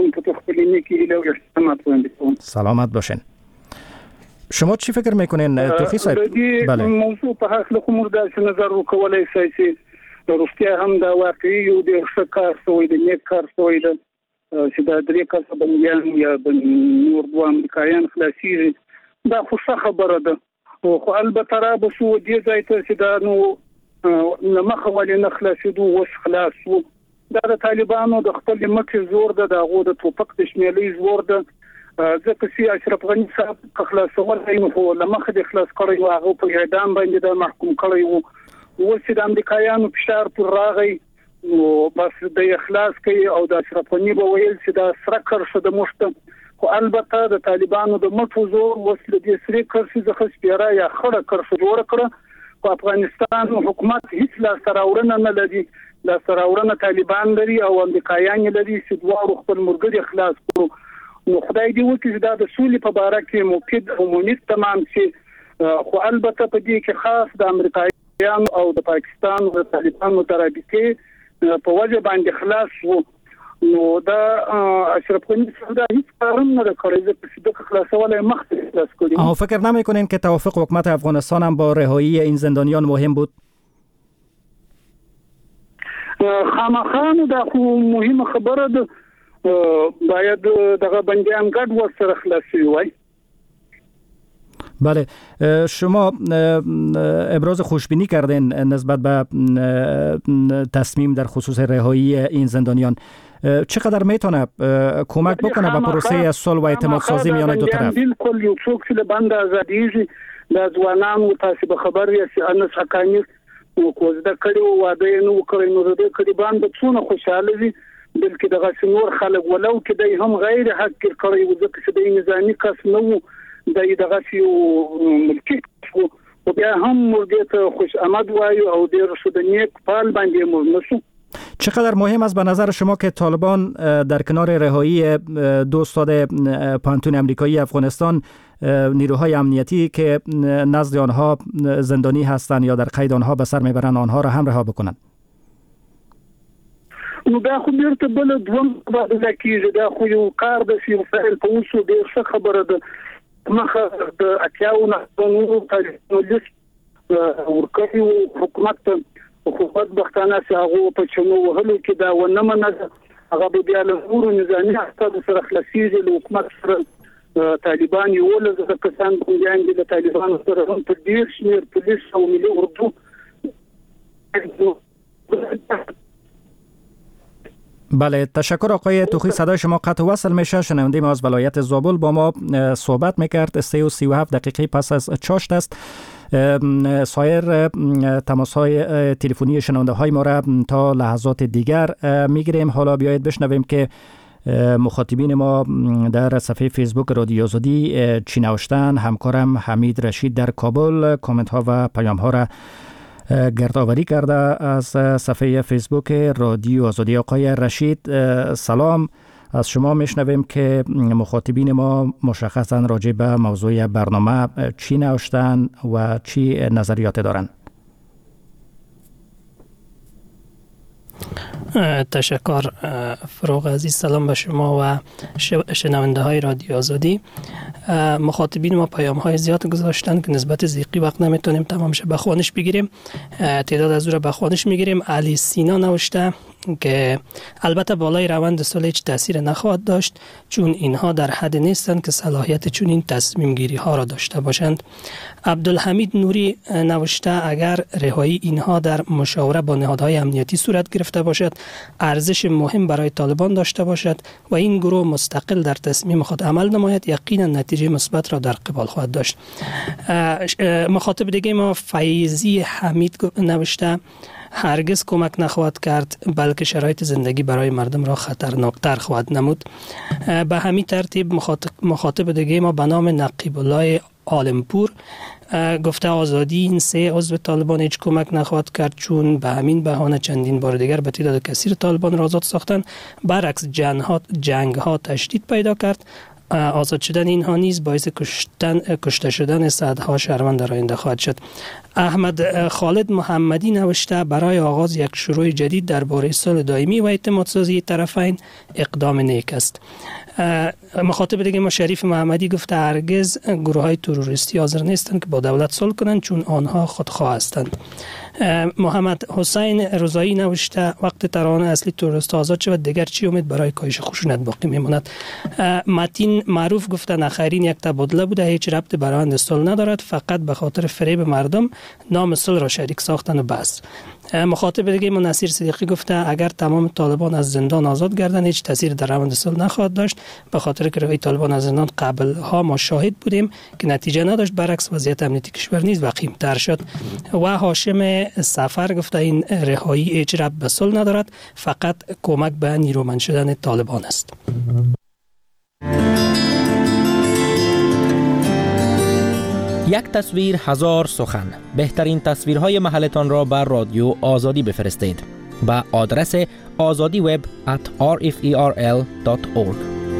سلامت باشین. شما چی فکر میکنین توخی صاحب؟ بله. موضوع په حق له کوم د نظر وکولای شي چې روغتیا هم دا واقعي یو د ښکار سوی د نیک کار سوی د چې د درې کسه بنیان یا نور دوه امریکایان خلاصيږي دا خو څه خبره ده. خو البته را به سو دې ځای ته چې دا نو لمخه ولې نه خلاصېدو اوس خلاص وو. دا د طالبانو د خپل مکه زور ده، د هغو د ټوپک د شمېلې زور ده. ځکه چې اشرف غني صاحب خلاصول خو لمخه د خلاص کړی و، هغه په اعدام باندې د محکوم کړی و. اوس چې د امریکایانو فشار پر راغی نو بس د اخلاص کوي او د اشرف غني به ویل چې دا سره کرښه د مشته. خو البته د طالبانو د مټو زور اوس له دې سره کرښې څخه سپیره یا خړه کرښه جوړه کړه. په افغانستان حکومت هیڅ لاسته راوړنه نه لري. لاسته راوړنه طالبان لري او امریکایان لري چې دواړو خپل مرګري خلاص کړو. نو خدای دې وکړي چې دا د سولې په باره کې موقت او مونیت تمام شي. خو البته په دې کې خاص د امریکایانو او د پاکستان او د طالبانو د رابطې په وجه باندې خلاص وو. نو دا اشرف غنی صاحب هیڅ کارم نه کړی چې د خلاصولای مخته خلاص کړي. او فکر نمی‌کنین که توافق حکومت افغانستان هم با رهایی این زندانیان مهم بود؟ خامخا دا خو مهمه خبره ده. باید دغه بندیان ګډ ورسره خلاصي وای. بله، شما ابراز خوشبینی کردین نسبت به تصمیم در خصوص رهایی این زندانیان. چقدر میتونه کمک بکنه به پروسه صلح و اعتماد سازی میان دو طرف؟ بالکل یو څوک چې بند ازادیږي د ځوانانو تاسو به خبر یې انس حقانی کوزده کړي واده نو کړی نو د کړي باندې څونه خوشاله دي، بلکې دغه څنور خلک ولو کې د هم غیر حق کړی و ځکه چې د نظامی کس نو دغه یو ملکی او بیا هم مرګ ته خوش آمد وایو او د رسودنیک پال باندې مرنسو. چقدر مهم است به نظر شما که طالبان در کنار رهایی دو استاد پانتون امریکایی افغانستان نیروهای امنیتی که نزد آنها زندانی هستند یا در قید آنها به سر میبرند آنها را هم رها بکنند؟ نو دا خو بیرته بل دوم بدل کیږي. دا خو یو کار د فعل په اوسو ډیر ښه خبره ده. مخه د اتیاونه نو تاریخ ورکړي حکومت حکومت بختانه چې هغه په چنو وهلو کې دا ونه منځ هغه بیا له نورو نظامی حساب سره خلاصيږي. له حکومت سره طالبان یو له کسان کوم د طالبان سره هم په ډیر شمیر پولیس او ملي اردو. بله، تشکر آقای توخی. صدای شما قطع وصل میشه. شنونده ما از ولایت زابل با ما صحبت میکرد. 3:37 دقیقه پس از چاشت است. سایر تماس های تلفنی شنونده های ما را تا لحظات دیگر میگیریم. حالا بیایید بشنویم که مخاطبین ما در صفحه فیسبوک رادیو آزادی چی نوشتن. همکارم حمید رشید در کابل کامنت ها و پیام ها را گردآوری کرده از صفحه فیسبوک رادیو آزادی. آقای رشید سلام، از شما میشنویم که مخاطبین ما مشخصا راجع به موضوع برنامه چی نوشتن و چی نظریات دارن. تشکر فروغ عزیز. سلام به شما و شنونده های رادیو آزادی. مخاطبین ما پیام های زیاد گذاشتن که نسبت زیقی وقت نمیتونیم تمامش بخوانش بگیریم. تعداد از او را بخوانش میگیریم. علی سینا نوشته که البته بالای روند صلح هیچ تاثیر نخواهد داشت چون اینها در حد نیستند که صلاحیت چون این تصمیم گیری ها را داشته باشند. عبدالحمید نوری نوشته اگر رهایی اینها در مشاوره با نهادهای امنیتی صورت گرفته باشد ارزش مهم برای طالبان داشته باشد و این گروه مستقل در تصمیم خود عمل نماید یقینا نتیجه مثبت را در قبال خواهد داشت. مخاطب دیگه ما فیضی حمید نوشته هرگز کمک نخواهد کرد بلکه شرایط زندگی برای مردم را خطرناکتر خواهد نمود. به همین ترتیب مخاطب دیگه ما به نام نقیب الله عالمپور گفته آزادی این سه عضو طالبان هیچ کمک نخواهد کرد چون به همین بهانه چندین بار دیگر به تعداد کثیر طالبان را آزاد ساختن. برعکس جنگ ها تشدید پیدا کرد. آزاد شدن اینها نیز باعث کشته شدن صدها شهروند در آینده خواهد شد. احمد خالد محمدی نوشته برای آغاز یک شروع جدید درباره صلح دائمی و اعتماد سازی طرفین اقدام نیک است. مخاطب دیگه ما شریف محمدی گفته هرگز گروه های تروریستی حاضر نیستند که با دولت صلح کنند چون آنها خودخواه هستند. محمد حسین رضایی نوشته وقت ترانه اصلی تروریست آزاد شود دیگر چی امید برای کاهش خشونت باقی میماند. متین معروف گفته نخیرین یک تبادله بوده، هیچ ربط برآیند صلح ندارد، فقط به خاطر فریب مردم نام صلح را شریک ساختن و بس. مخاطب دیگه ما نصیر صدیقی گفته اگر تمام طالبان از زندان آزاد گردن هیچ تاثیر در روند صلح نخواهد داشت، به خاطر که روی طالبان از زندان قبل ها ما شاهد بودیم که نتیجه نداشت، برعکس وضعیت امنیتی کشور نیز وخیم تر شد. و هاشم سفر گفته این رهایی هیچ ربط به صلح ندارد، فقط کمک به نیرومند شدن طالبان است. یک تصویر هزار سخن. بهترین تصویرهای محلتان را بر رادیو آزادی بفرستید به آدرس azadiweb@rferl.org.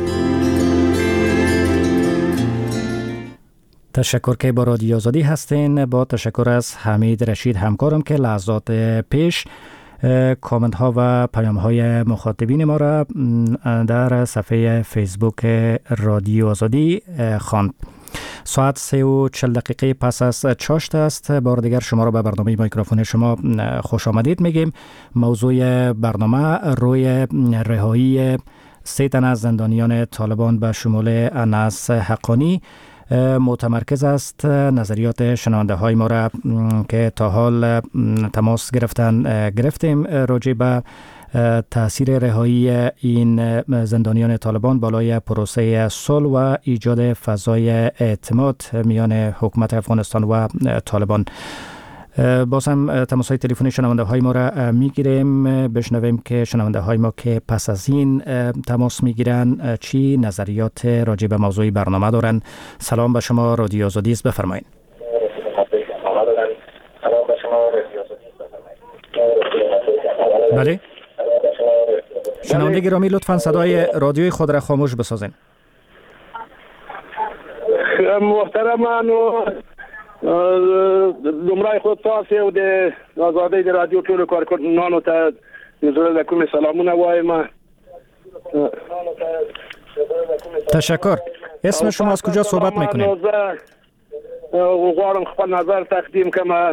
تشکر که با رادیو آزادی هستین. با تشکر از حمید رشید همکارم که لحظات پیش کامنت ها و پیام های مخاطبین ما را در صفحه فیسبوک رادیو آزادی خواند. ساعت 3:40 دقیقه پس از چاشت است. بار دیگر شما را به برنامه میکروفون شما خوش آمدید میگیم. موضوع برنامه روی رهایی 3 تن از زندانیان طالبان به شمول انس حقانی متمرکز است. نظریات شنونده های ما را که تا حال تماس گرفتیم راجع به تأثیر رهایی این زندانیان طالبان بالای پروسه صلح و ایجاد فضای اعتماد میان حکومت افغانستان و طالبان. باز هم تماس های تلفنی شنونده های ما را میگیریم، بشنویم که شنونده های ما که پس از این تماس میگیرن چی نظریات راجع به موضوع برنامه دارن. سلام به شما، رادیو آزادی است، بفرمایید. بله شنونده گرامی لطفاً صدای رادیوی خود را خاموش بسازین. محترمان لمرای خود تاسه و ده آزادی ده رادیو طول کارکنانو تا نزول لکوم سلامونه وایم. تشکر. اسم شما از کجا صحبت میکنید؟ غوارم خپل نظر تقدیم کما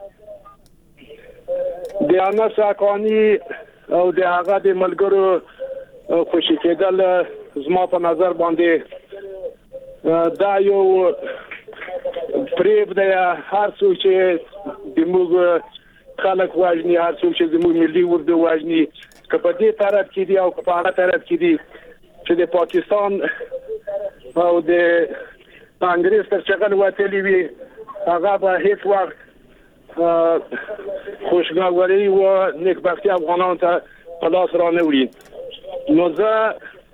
د انس حقانی او د هغه د ملګرو خوشی کېدل زما په نظر باندې دا یو پریب دی. هر څوک چې زموږ خلک واجني، هر څوک چې زموږ ملي ورده واجني، که په دې طرف کې دی او که په هغه طرف کې دی چې د پاکستان او د انګریز تر چغن وتلی وي، هغه به هیڅ وخت خوشگواری و نیکبختی افغانان ته پلاس را نوړي. نو زه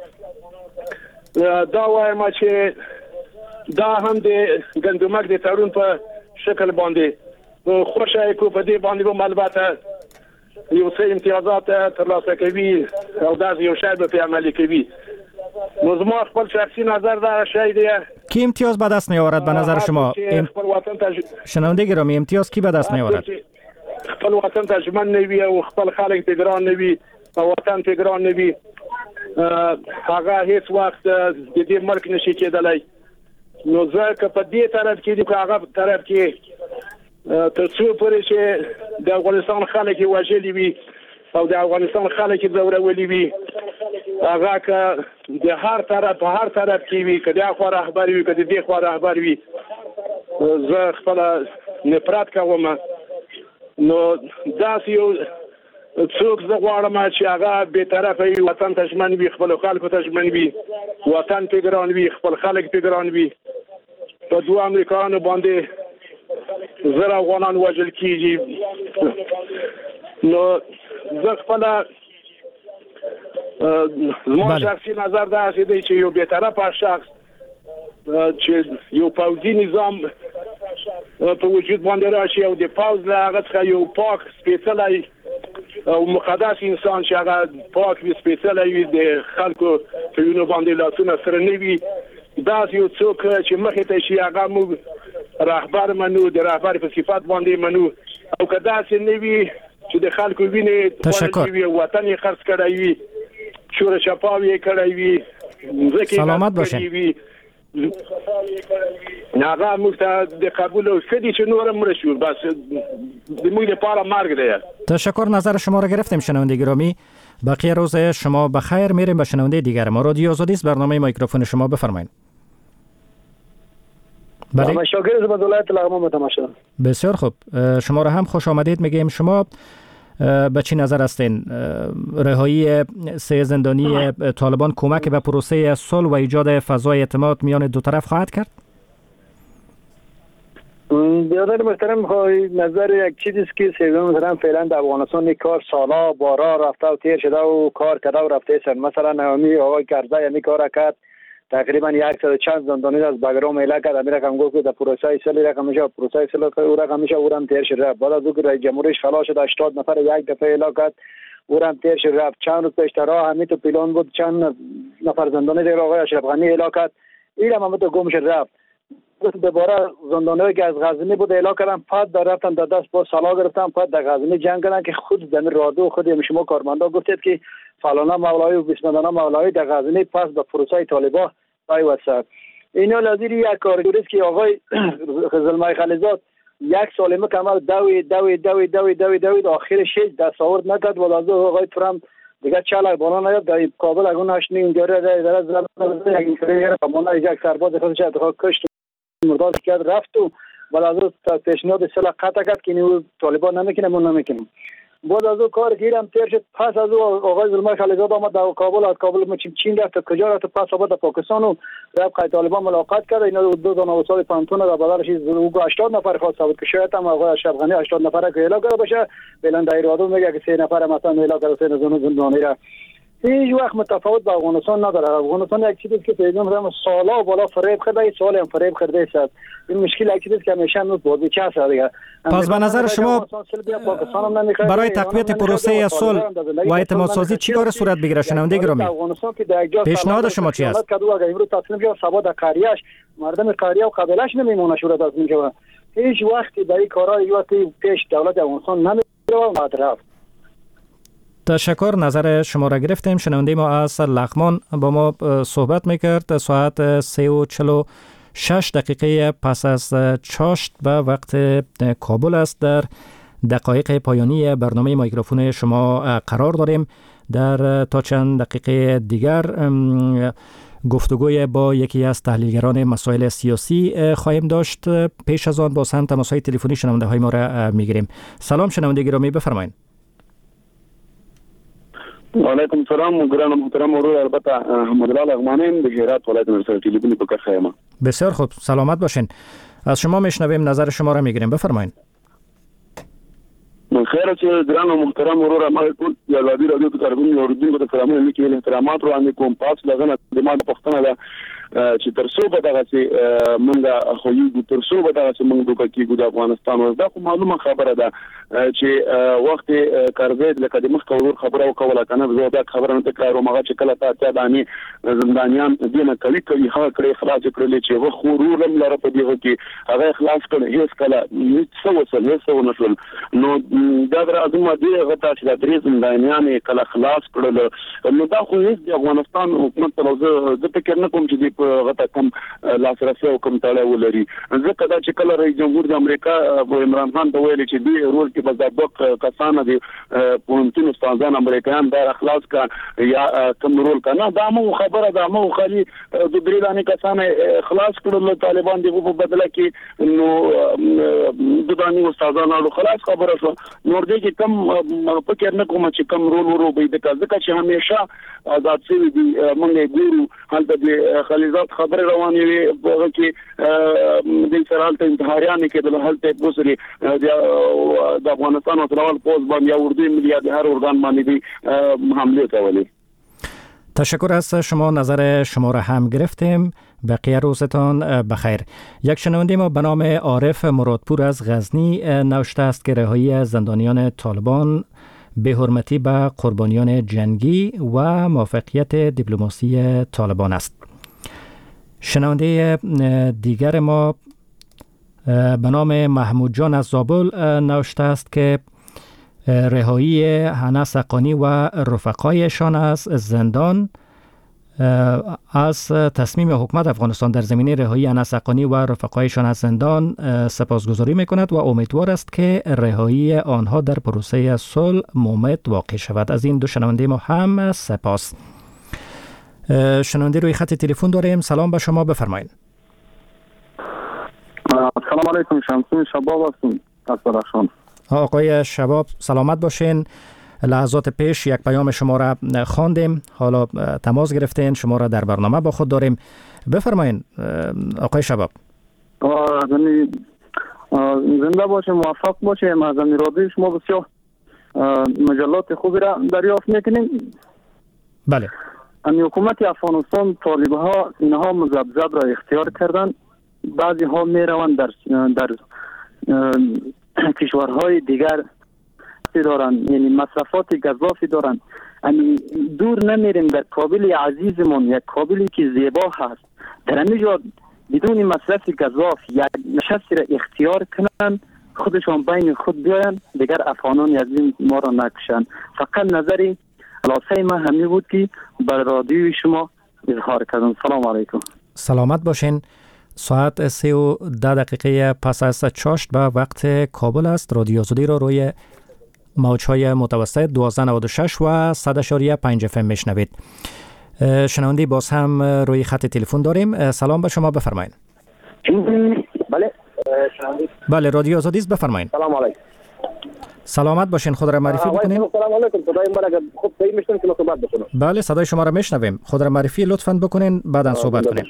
دا وایم چې دا هم د ګندمک د تړون په شکل باندې خوشای کو په دې باندې به البته یو څه امتیازات ترلاسه کوي او دا یو شی به عملي کوي. نو زما خپل شخصي نظر دا شی دی. کی امتیاز به دست میآورد به نظر شما؟ شنونده گرامی، امتیاز کی به دست میآورد؟ خپل وطن ته ژمن نه وي او خپل خلک ته ګران نه وي او وطن ته ګران نه وي، هغه هیڅ وخت د دې ملک نشي کېدلی. نو ځکه په دې طرف کې دی، هغه طرف کې تر څو پورې چې د افغانستان خلک وژلي وي او د افغانستان خلک ځورولي وي، هغه که د هر طرف په هر طرف کې وي، که د خوا رهبر وي که د دې خوا رهبر وي، زه خپل نفرت کوم. نو داسې یو څوک زه غواړم چې هغه بې طرفه وي، وطن ته ژمن وي، خپلو خلکو ته ژمن وي، وطن پې ګران وي، خپل خلک پې ګران وي. په دوه امریکایانو باندې زر افغانان وژل کېږي. نو زه خپله زما شخصي نظر داسې دی چې یو بې طرفه شخص چې یو پوځي نظام په وجود باندې راشي او د پوځ له هغه څخه یو پاک سپېڅلی او مقدس انسان چې هغه پاک وي، سپېڅلی وي، د خلکو په وینو باندې لاسونه سره نه وي، داسې یو څوک چې مخې ته شي هغه موږ رهبر منو، د رهبر په صفت باندې منو. او که داسې نه وي چې د خلکو وینې خوړلې وي، وطن یې خرڅ کړی وي، شور چپاو یې کړی وي، ځکه سلامت باشین. ناغا مستعد قبول شدی چه نورم مرشور بس بموی پارا مرگ ده. تشکر، نظر شما را گرفتیم شنونده گرامی. بقیه روز شما بخیر. میریم به شنونده دیگر ما. رادیو آزادی است، برنامه میکروفون شما بفرمایید. بله. شاگرد از ولایت لغمان متماشا. بسیار خوب، شما را هم خوش آمدید میگیم. شما به چی نظر هستین رهایی 3 زندانی طالبان کمک به پروسه صلح و ایجاد فضای اعتماد میان دو طرف خواهد کرد؟ برادر محترم، نظر یک چیزی است که سیستم محترم فعلا در افغانستان کار سالا بارا رفته و تیر شده و کار کرده و رفته است. مثلا نامی آقای کرزی یعنی کار کرد تقریبا 100 چند زندانی از بگرام اعلام کرد. امیر رقم گفت در پروسه صلح رقم میشه، پروسه صلح او رقم میشه، او هم تیر شده. بعد از اون رئیس جمهورش خلاص شد 80 نفر یک دفعه اعلام کرد، او هم تیر شده. رفت چند روز پیش ترا همین تو پیلان بود، چند نفر زندانی دیگر آقای اشرف غنی اعلام کرد، این هم تو گم شد رفت. دوباره زندانیایی که از غزنی بود اعلام کردن، بعد در رفتن در دست با سلا گرفتن، بعد در غزنی جنگ کردن که خود در رادیو خود شما کارمندا گفتید که فلانا مولایی و بسمدانا مولایی در غزنی پس به پروسه طالبان پیوست. اینا لازم یک کارگری است که آقای زلمه خلیزاد 1 سال مکمل دوید آخر 6 دستاورد نکرد و لازم آقای ترامپ دیگه چاله بالا نیاد در کابل اگه نشنی اونجا در یک سری کمانا یک سرباز خودش اتخاذ کشت مرداد کرد رفت و بعد از اون پیشنهاد صلح قطع کرد که اینو طالبان نمیکنه ما نمیکنیم. بعد از اون کار گیرم تیر شد. پس از اون آقای زلمه خلیزاد آمد در کابل، از کابل ما چین رفت کجا رفت، پس آمد در پاکستان و رفت خیلی طالبان ملاقات کرد. اینا 2 دانه استاد پانتون در بدلش او 80 نفر خواست ثابت که شاید هم آقای اشرف غنی 80 نفر که اعلام کرده باشه، فعلا در ایرادو میگه که 3 نفر مثلا اعلام کرده 3 زندانی را. هیچ وقت متفاوت با افغانستان نداره. افغانستان یک چیزی که پیدا سالا بالا فریب خورده، سال هم فریب خورده است. این مشکل یک چیزی که همیشه نوت بود چه است دیگه. پس به نظر شما برای تقویت پروسه صلح و اعتماد سازی چی کار صورت بگیره شنونده گرامی؟ پیشنهاد شما چی است؟ اگر امروز تصمیم گرفت سبا در قریه‌اش مردم قریه و قبیله‌اش نمیمونه شورا تصمیم گرفت. هیچ وقتی در این کارا یوتی پیش دولت افغانستان نمیره و مطرح. تشکر، نظر شما را گرفتیم. شنونده ما از لغمان با ما صحبت میکرد. ساعت 3:46 دقیقه پس از چاشت به وقت کابل است. در دقایق پایانی برنامه میکروفون شما قرار داریم. در تا چند دقیقه دیگر گفتگوی با یکی از تحلیلگران مسائل سیاسی خواهیم داشت. پیش از آن با هم تماس‌های تلفنی شنونده های ما را میگیریم. سلام شنونده گرامی، بفرمایید. و علیکم السلام گران محترم مرور البته احمد الله لغمانی به هرات ولایت مرسل تلفنی به خیمه. بسیار خوب، سلامت باشین. از شما میشنویم، نظر شما را میگیریم، بفرمایید. خیر است گران محترم مرور ما کول یا رادیو تو طرفین اوردین به فرامو میکی احترامات رو اند کوم پاس لغنه د ما پښتنه ده چې ترسو به دغه چې مونږه خو یو ترسو به دغه چې مونږ دوکه کیږو د افغانستان وزدا خو معلومه خبره ده چې وخت کارزید لکه د مخ کول خبره وکوله کنه زه دا خبره نه تکرار مغه چې کله تا دانی زندانیان دینه کوي هغه کړي خلاص کړل چې و خو رولم لره په دیغه کې هغه خلاص کړي هیڅ کله هیڅ څه نشول نو دا درازم دی غته چې د درې زندانیان کله خلاص کړل نو دا خو هیڅ د افغانستان حکومت ته زه فکر نه کوم چې غته کوم لاسرسي او کوم تړاو ولري ځکه دا چې کله رئیس جمهور د امریکا عمران خان ته ویل چې دی رول کې بس د دوه کسانه دي پونتین استادان امریکایان دا خلاص کا یا کوم رول کنه دا مو خبره دا مو خالي د درې دانه کسانه خلاص کړل طالبان دی په بدله کې نو د دانه استادانو خلاص خبره شو نور دې کې کم فکر نه کوم چې کم رول ورو به د ځکه چې همیشه آزاد شوی دی مونږ ګورو حالت د خلیزات خبر روانې وي هغه کې د سرالت انتحاریان کې د حالت بوسري د افغانستان او ترال پوز باندې اردو ملي هر ارگان باندې حمله کوي. تشکر از شما، نظر شما را هم گرفتیم. بقیه روزتان بخیر. یک شنونده ما به نام عارف مرادپور از غزنی نوشته است که رهایی زندانیان طالبان به حرمتی به قربانیان جنگی و موفقیت دیپلماسی طالبان است. شنونده دیگر ما به نام محمود جان از زابل نوشته است که رهایی حنا سقانی و رفقایشان از زندان از تصمیم حکومت افغانستان در زمینه رهایی انس حقانی و رفقایشان از زندان سپاسگزاری میکند و امیدوار است که رهایی آنها در پروسه صلح مومد واقع شود. از این دو شنونده ما هم سپاس. شنونده روی خط تلفن داریم. سلام به شما، بفرمایید. سلام علیکم، شمسون شباب هستم از درخشان. آقای شباب سلامت باشین. لحظات پیش یک پیام شما را خواندیم، حالا تماس گرفتین، شما را در برنامه با خود داریم. بفرمایین آقای شباب. زنده باشه، موفق باشه. ما از رادیو شما بسیار مجلات خوبی را دریافت میکنیم. بله. حکومت افغانستان طالبه ها اینها مذبذب را اختیار کردن. بعضی ها می روند در کشورهای دیگر دارن، یعنی مصرفات گزافی دارن. یعنی دور نمیریم، در کابل عزیزمون یک کابلی که زیبا هست، در همینجا بدون مصرف گزاف یک نشستی را اختیار کنن، خودشان بین خود بیاین، دیگر افغانان از این ما را نکشن. فقط نظری خلاصه ما همین بود که بر رادیوی شما اظهار کردم. سلام علیکم. سلامت باشین. ساعت 3:10 پس از چاشت به وقت کابل است. رادیو آزادی را روی موج‌های متوسط 1296 و 100.5 FM میشنوید. شنونده باز هم روی خط تلفن داریم. سلام به شما، بفرمایید. بله بله، رادیو آزادی است، بفرمایید. سلام علیکم. سلامت باشین، خود را معرفی بکنین. سلام علیکم. صدای ما را خوب صحیح میشنوید که صحبت بکنم؟ بله، صدای شما را میشنویم. خود را معرفی لطفاً بکنین، بعداً صحبت کنیم.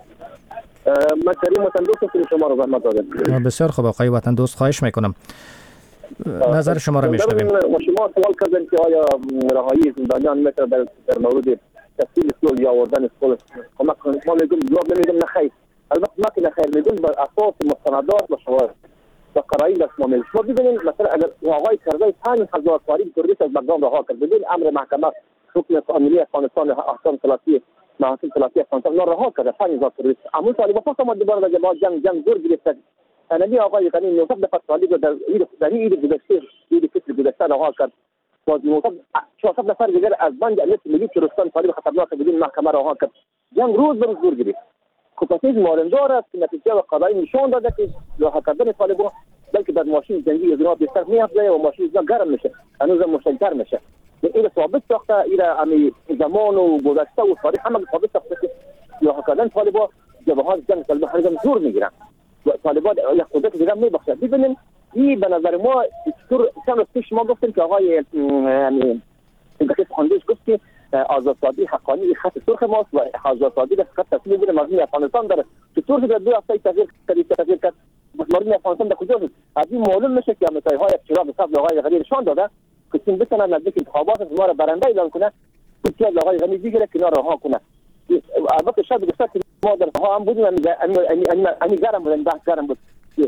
من کریم وطن دوست شما را زحمت دادم. بسیار خوب آقای وطن دوست، خواهش میکنم. نظر شما را میشنویم. شما سوال کردن که آیا رهایی زندانیان میتونه در مورد تسهیل صلح یا آوردن صلح کمک کنه؟ ما میگیم جواب نمیدیم نخیر. البته ما که نخیر میگیم بر اساس مستندات و شواهد و قرائن در شما میگیم. شما ببینید مثلا اگر آقای کرزی 5000 فریق تروریست از بغداد رها کرد بدون امر محکمه، حکم عملی افغانستان، احکام ثلاثی محاکم ثلاثی افغانستان رها کرد 5000 تروریست. اما طالبان فقط ما دوباره در جنگ زور گرفتن. نبی آقای غنی 900 نفر طالب در عید گذشته، عید فطر گذشته رها کرد. باز 400 نفر دیگر از بند امنیت ملی ترکستان طالب خطرناک بدون محکمه رها کرد. جنگ روز به روز زور گرفت. کوپاتیز مالندار است که نتیجه و قضایی نشان داده که رها کردن طالبان بلکه در ماشین جنگی از راه بستر میافته و ماشین گرم میشه، هنوز مشکل‌تر میشه. این ثابت ساخته، این زمان و گذشته و تاریخ همه ثابت ساخته که رها کردن طالبان جبهات جنگ طالبان هر زور میگیرن. طالبان یک قدرت دیگر میبخشد. ببینید این به نظر ما چند پیش ما گفتیم که آقای یعنی دقیق خاندیش گفت که آزادسازی حقانی خط سرخ ماست و آزادسازی در خط تصمیم بوده مردم افغانستان داره. چطور در 2 هفته تغییر کرد مردم افغانستان در کجا بود؟ از این معلوم میشه که امریکایی‌ها یک چراغ سبز آقای غنی نشان داده که چون بتونن نزدیک انتخابات ما را برنده اعلام کنه، که آقای غنی دیگه کنار رها کنه. البته شاید گفته که ما در رها هم بودیم، یعنی گرم بود، بحث گرم بود.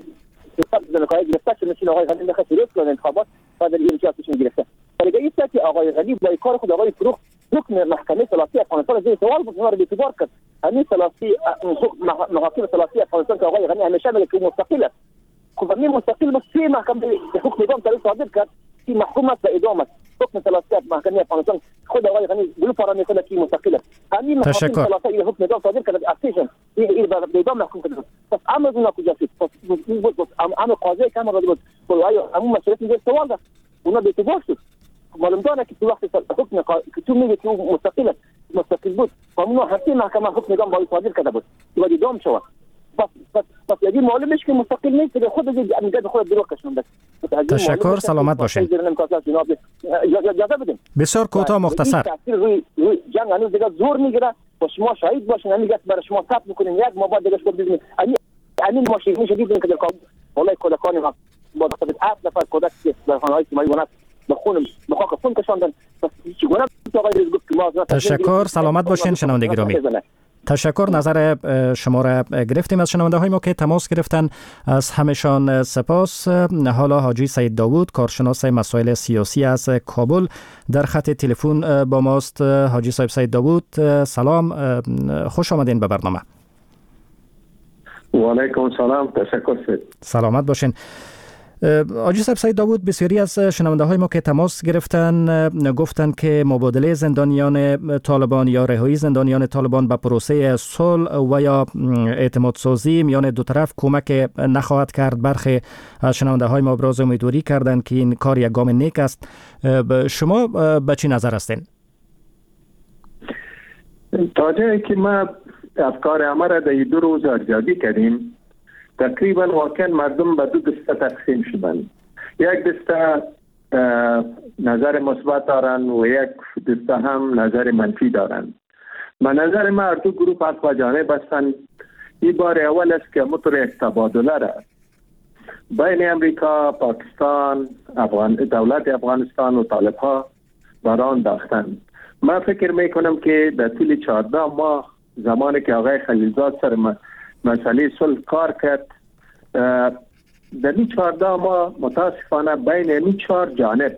حساب زنکای گرفته که نشین آقای غنی نخواست روز کنه انتخابات و در این چارتشون گرفته. ولی این که آقای غنی با کار خود آقای فروخ حکم محکمه ثلاثی افغانستان از این سوال بود، ما رو بی‌اعتبار کرد. همین ثلاثی محاکم ثلاثی افغانستان که آقای غنی همیشه میگه که مستقل است. خب همین مستقل بس سه محکمه حکم اعدام صادر کرد که محکوم است به اعدام. حکم ثلاثی محکمه افغانستان خود آقای غنی بلو پارا میکنه که مستقل است. همین محکمه ثلاثی حکم اعدام صادر کرد اکسیژن این به اعدام محکوم کرد. پس امروز کجا شد؟ پس امر قاضی که امر بود ولی همون مسئله دیگه سوال است. اونا بی‌اعتبار شد. معلوم داره که تو وقت حکم که تو میگی که مستقل بود قانون هستی محکمه حکم اعدام باید صادر کرده بود که باید اعدام شود. پس یعنی معلوم میشه که مستقل نیست که خود میگه خود دروغ کشونده. تشکر، سلامت باشین. بسیار کوتاه مختصر. روی جنگ هنوز دیگه زور میگیره و شما شاهد باشین. همین برای شما ثبت میکنین یک ما بعد دیگه شد ببینید همین ماشین میشه دیدین که در والله کودکان ما با 7 نفر کودک که در خانه‌های اجتماعی گونه به خاک خون کشاندن. پس هیچ گونه آقای گفت که ما تشکر، سلامت باشین شنونده گرامی. تشکر، نظر شما را گرفتیم از شنونده های ما که تماس گرفتن، از همشان سپاس. حالا حاجی سید داوود کارشناس مسائل سیاسی از کابل در خط تلفن با ماست. حاجی صاحب سید داوود سلام، خوش آمدین به برنامه. و علیکم السلام، تشکر. سلامت باشین. آجی صاحب سید داوود، بسیاری از شنونده های ما که تماس گرفتن گفتن که مبادله زندانیان طالبان یا رهایی زندانیان طالبان به پروسه صلح و یا اعتماد سازی میان دو طرف کمک نخواهد کرد. برخی از شنونده های ما ابراز امیدواری کردند که این کار یک گام نیک است. شما به چی نظر هستین؟ تا جایی که ما افکار ما را در 2 روز ارزیابی کردیم، تقریبا واقعا مردم به 2 دسته تقسیم شدن. یک دسته نظر مثبت دارن و یک دسته هم نظر منفی دارن. من نظر ما هر 2 گروه حق و جانب هستند. این بار اول است که مطور یک تبادله را بین امریکا، پاکستان، دولت افغانستان و طالب ها بران داختن. من فکر میکنم که در طول 14 ماه زمانی که آقای خلیلزاد سر مسئله صلح کار کرد، در این 14 ماه متاسفانه بین این 4 جانب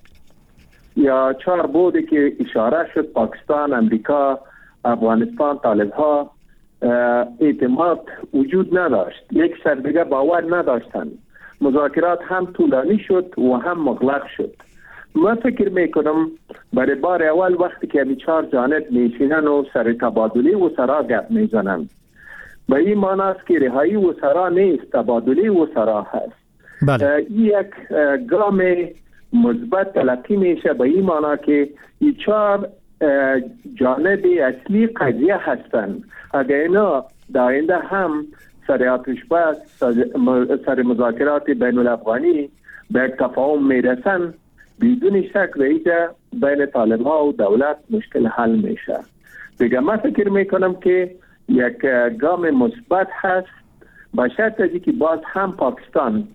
یا 4 بودی که اشاره شد، پاکستان، امریکا، افغانستان، طالب ها، اعتماد وجود نداشت. یک سر دیگه باور نداشتن. مذاکرات هم طولانی شد و هم مغلق شد. من فکر میکنم برای بار اول وقتی که این 4 جانب میشینن و سر تبادله و سرا گپ میزنن، به این معنی است که رهایی و سرا نیست، تبادله و سرا هست. بله. یک گام مثبت تلقی میشه به این معنی که این 4 جانب اصلی قضیه هستند. اگر اینا در آینده هم سر آتش بس، سر مذاکرات بین الافغانی به یک تفاهم میرسن، بدون شک رئیسه بین طالب ها و دولت مشکل حل میشه. دیگه من فکر میکنم که یک گام مثبت هست، با شرط ازی که باز هم پاکستان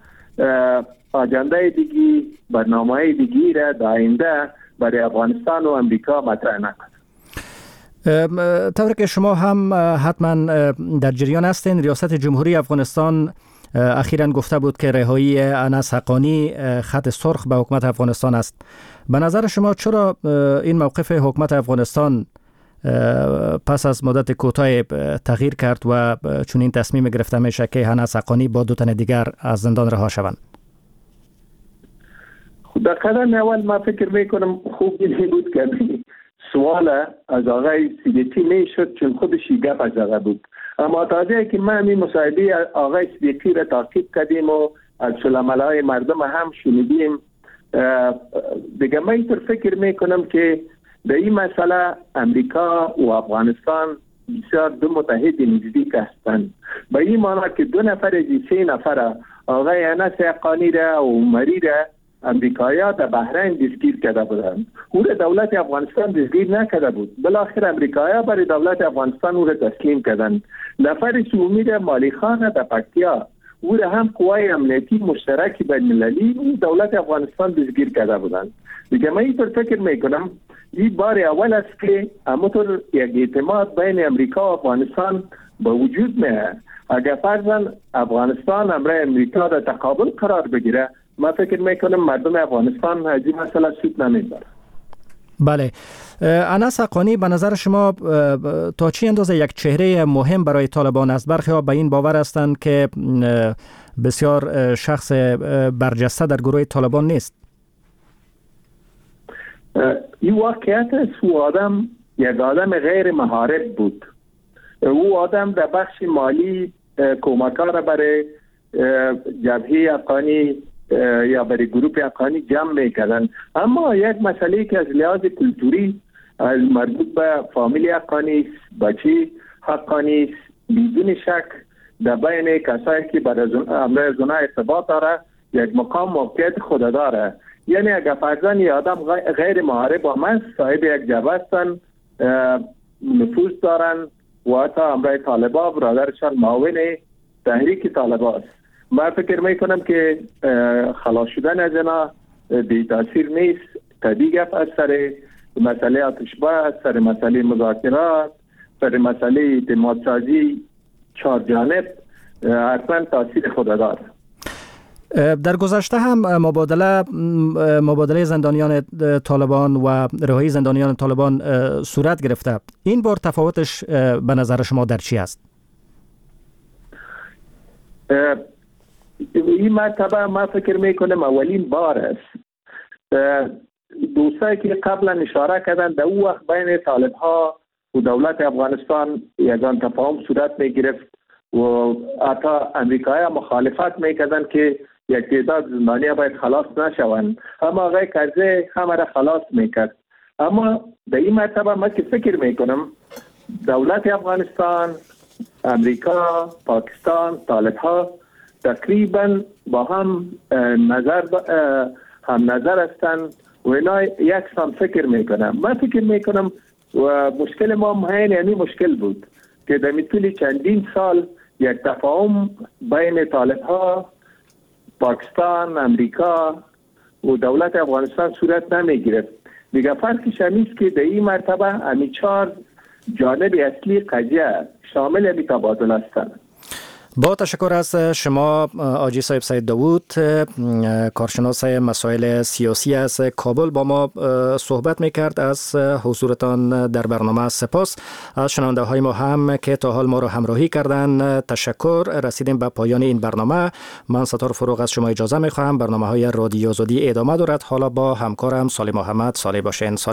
آجنده دیگی، برنامه دیگی را در آینده برای افغانستان و امریکا مطرح نکنه. طور که شما هم حتما در جریان هستین، ریاست جمهوری افغانستان اخیراً گفته بود که رهایی انس حقانی خط سرخ به حکومت افغانستان است. به نظر شما چرا این موقف حکومت افغانستان پس از مدت کوتاه تغییر کرد و چون این تصمیم گرفته میشه که انس حقانی با 2 تن دیگر از زندان رها شوند؟ در قدم اول من فکر میکنم خوب این بود که سوال از آقای صدیقی میشد، چون خودش گپ از آقا بود. اما تازه که من این مصاحبه آقای صدیقی را تعقیب کردیم و از سلاملای مردم هم شنیدیم، دیگه من اینطور فکر میکنم که در این مسئله امریکا و افغانستان بسیار 2 متحد نزدیک هستند. به این معنی که 2 نفر از 3 نفر آقای انس حقانی را و عمری را امریکایی‌ها در بحرین دستگیر کرده بودند. او را دولت افغانستان دستگیر نکرده بود. بالاخره امریکایی‌ها برای دولت افغانستان او را تسلیم کردند. نفر سومی را مالی خان در پکتیا، او را هم قوای امنیتی مشترک بین المللی دولت افغانستان دستگیر کرده بودند. دیگه من اینطور فکر میکنم این بار اول است که همونطور یک اعتماد بین امریکا و افغانستان به وجود میاد. اگر فرضاً افغانستان امر امریکا در تقابل قرار بگیره، من فکر میکنم مردم افغانستان از این مسئله سود نمیبره. بله. انس حقانی به نظر شما تا چی اندازه یک چهره مهم برای طالبان است؟ برخی ها به این باور هستند که بسیار شخص برجسته در گروه طالبان نیست. این واقعیت است. او آدم یک آدم غیر محارب بود. او آدم در بخش مالی کمک‌ها را برای جبهه افغانی یا برای گروه افغانی جمع میکردن. اما یک مسئله که از لحاظ کلتوری از مربوط به فامیل افغانی، بچه افغانی، بدون شک در بین کسایی که برای امر زنا ارتباط داره یک مقام موقعیت خود داره. یعنی اگر فرضاً یه آدم غیر محارب و من صاحب یک جبهه هستن، نفوذ دارن و حتی امر طالبا برادرشان معاون تحریک طالبا است. من فکر میکنم که خلاص شدن از اینا بی تاثیر نیست. طبیعی گفت از سر مسئله آتش بس، سر مسئله مذاکرات، سر مسئله اعتماد سازی 4 جانب حتما تاثیر خود داره. در گذشته هم مبادله زندانیان طالبان و رهایی زندانیان طالبان صورت گرفته. این بار تفاوتش به نظر شما در چی است؟ این مرتبه ما فکر میکنم اولین بار است. دوستایی که قبلا اشاره کردن در اون وقت بین طالب ها و دولت افغانستان یگان تفاهم صورت میگرفت و حتی امریکایی مخالفت میکردن که یک تعداد زندانی باید خلاص نشوند، اما آقای کرزی همه را خلاص میکرد. اما در این مرتبه من که فکر میکنم دولت افغانستان، امریکا، پاکستان، طالب ها تقریبا با هم نظر هستند و اینا یکسان فکر میکنم. من فکر میکنم و مشکل ما مهین یعنی مشکل بود که در طول چندین سال یک تفاهم بین طالب ها، پاکستان، امریکا و دولت افغانستان صورت نمی گرفت. دیگه فرقش همیست که در این مرتبه همی 4 جانب اصلی قضیه شامل همی تبادل هستند. با تشکر از شما آجی صاحب سید داوود، کارشناس مسائل سیاسی از کابل با ما صحبت میکرد. از حضورتان در برنامه سپاس. از شنونده های ما هم که تا حال ما را همراهی کردن تشکر. رسیدیم به پایان این برنامه. من ستار فروغ از شما اجازه میخواهم. برنامه های رادیو آزادی ادامه دارد. حالا با همکارم صالح محمد. صالح باشین.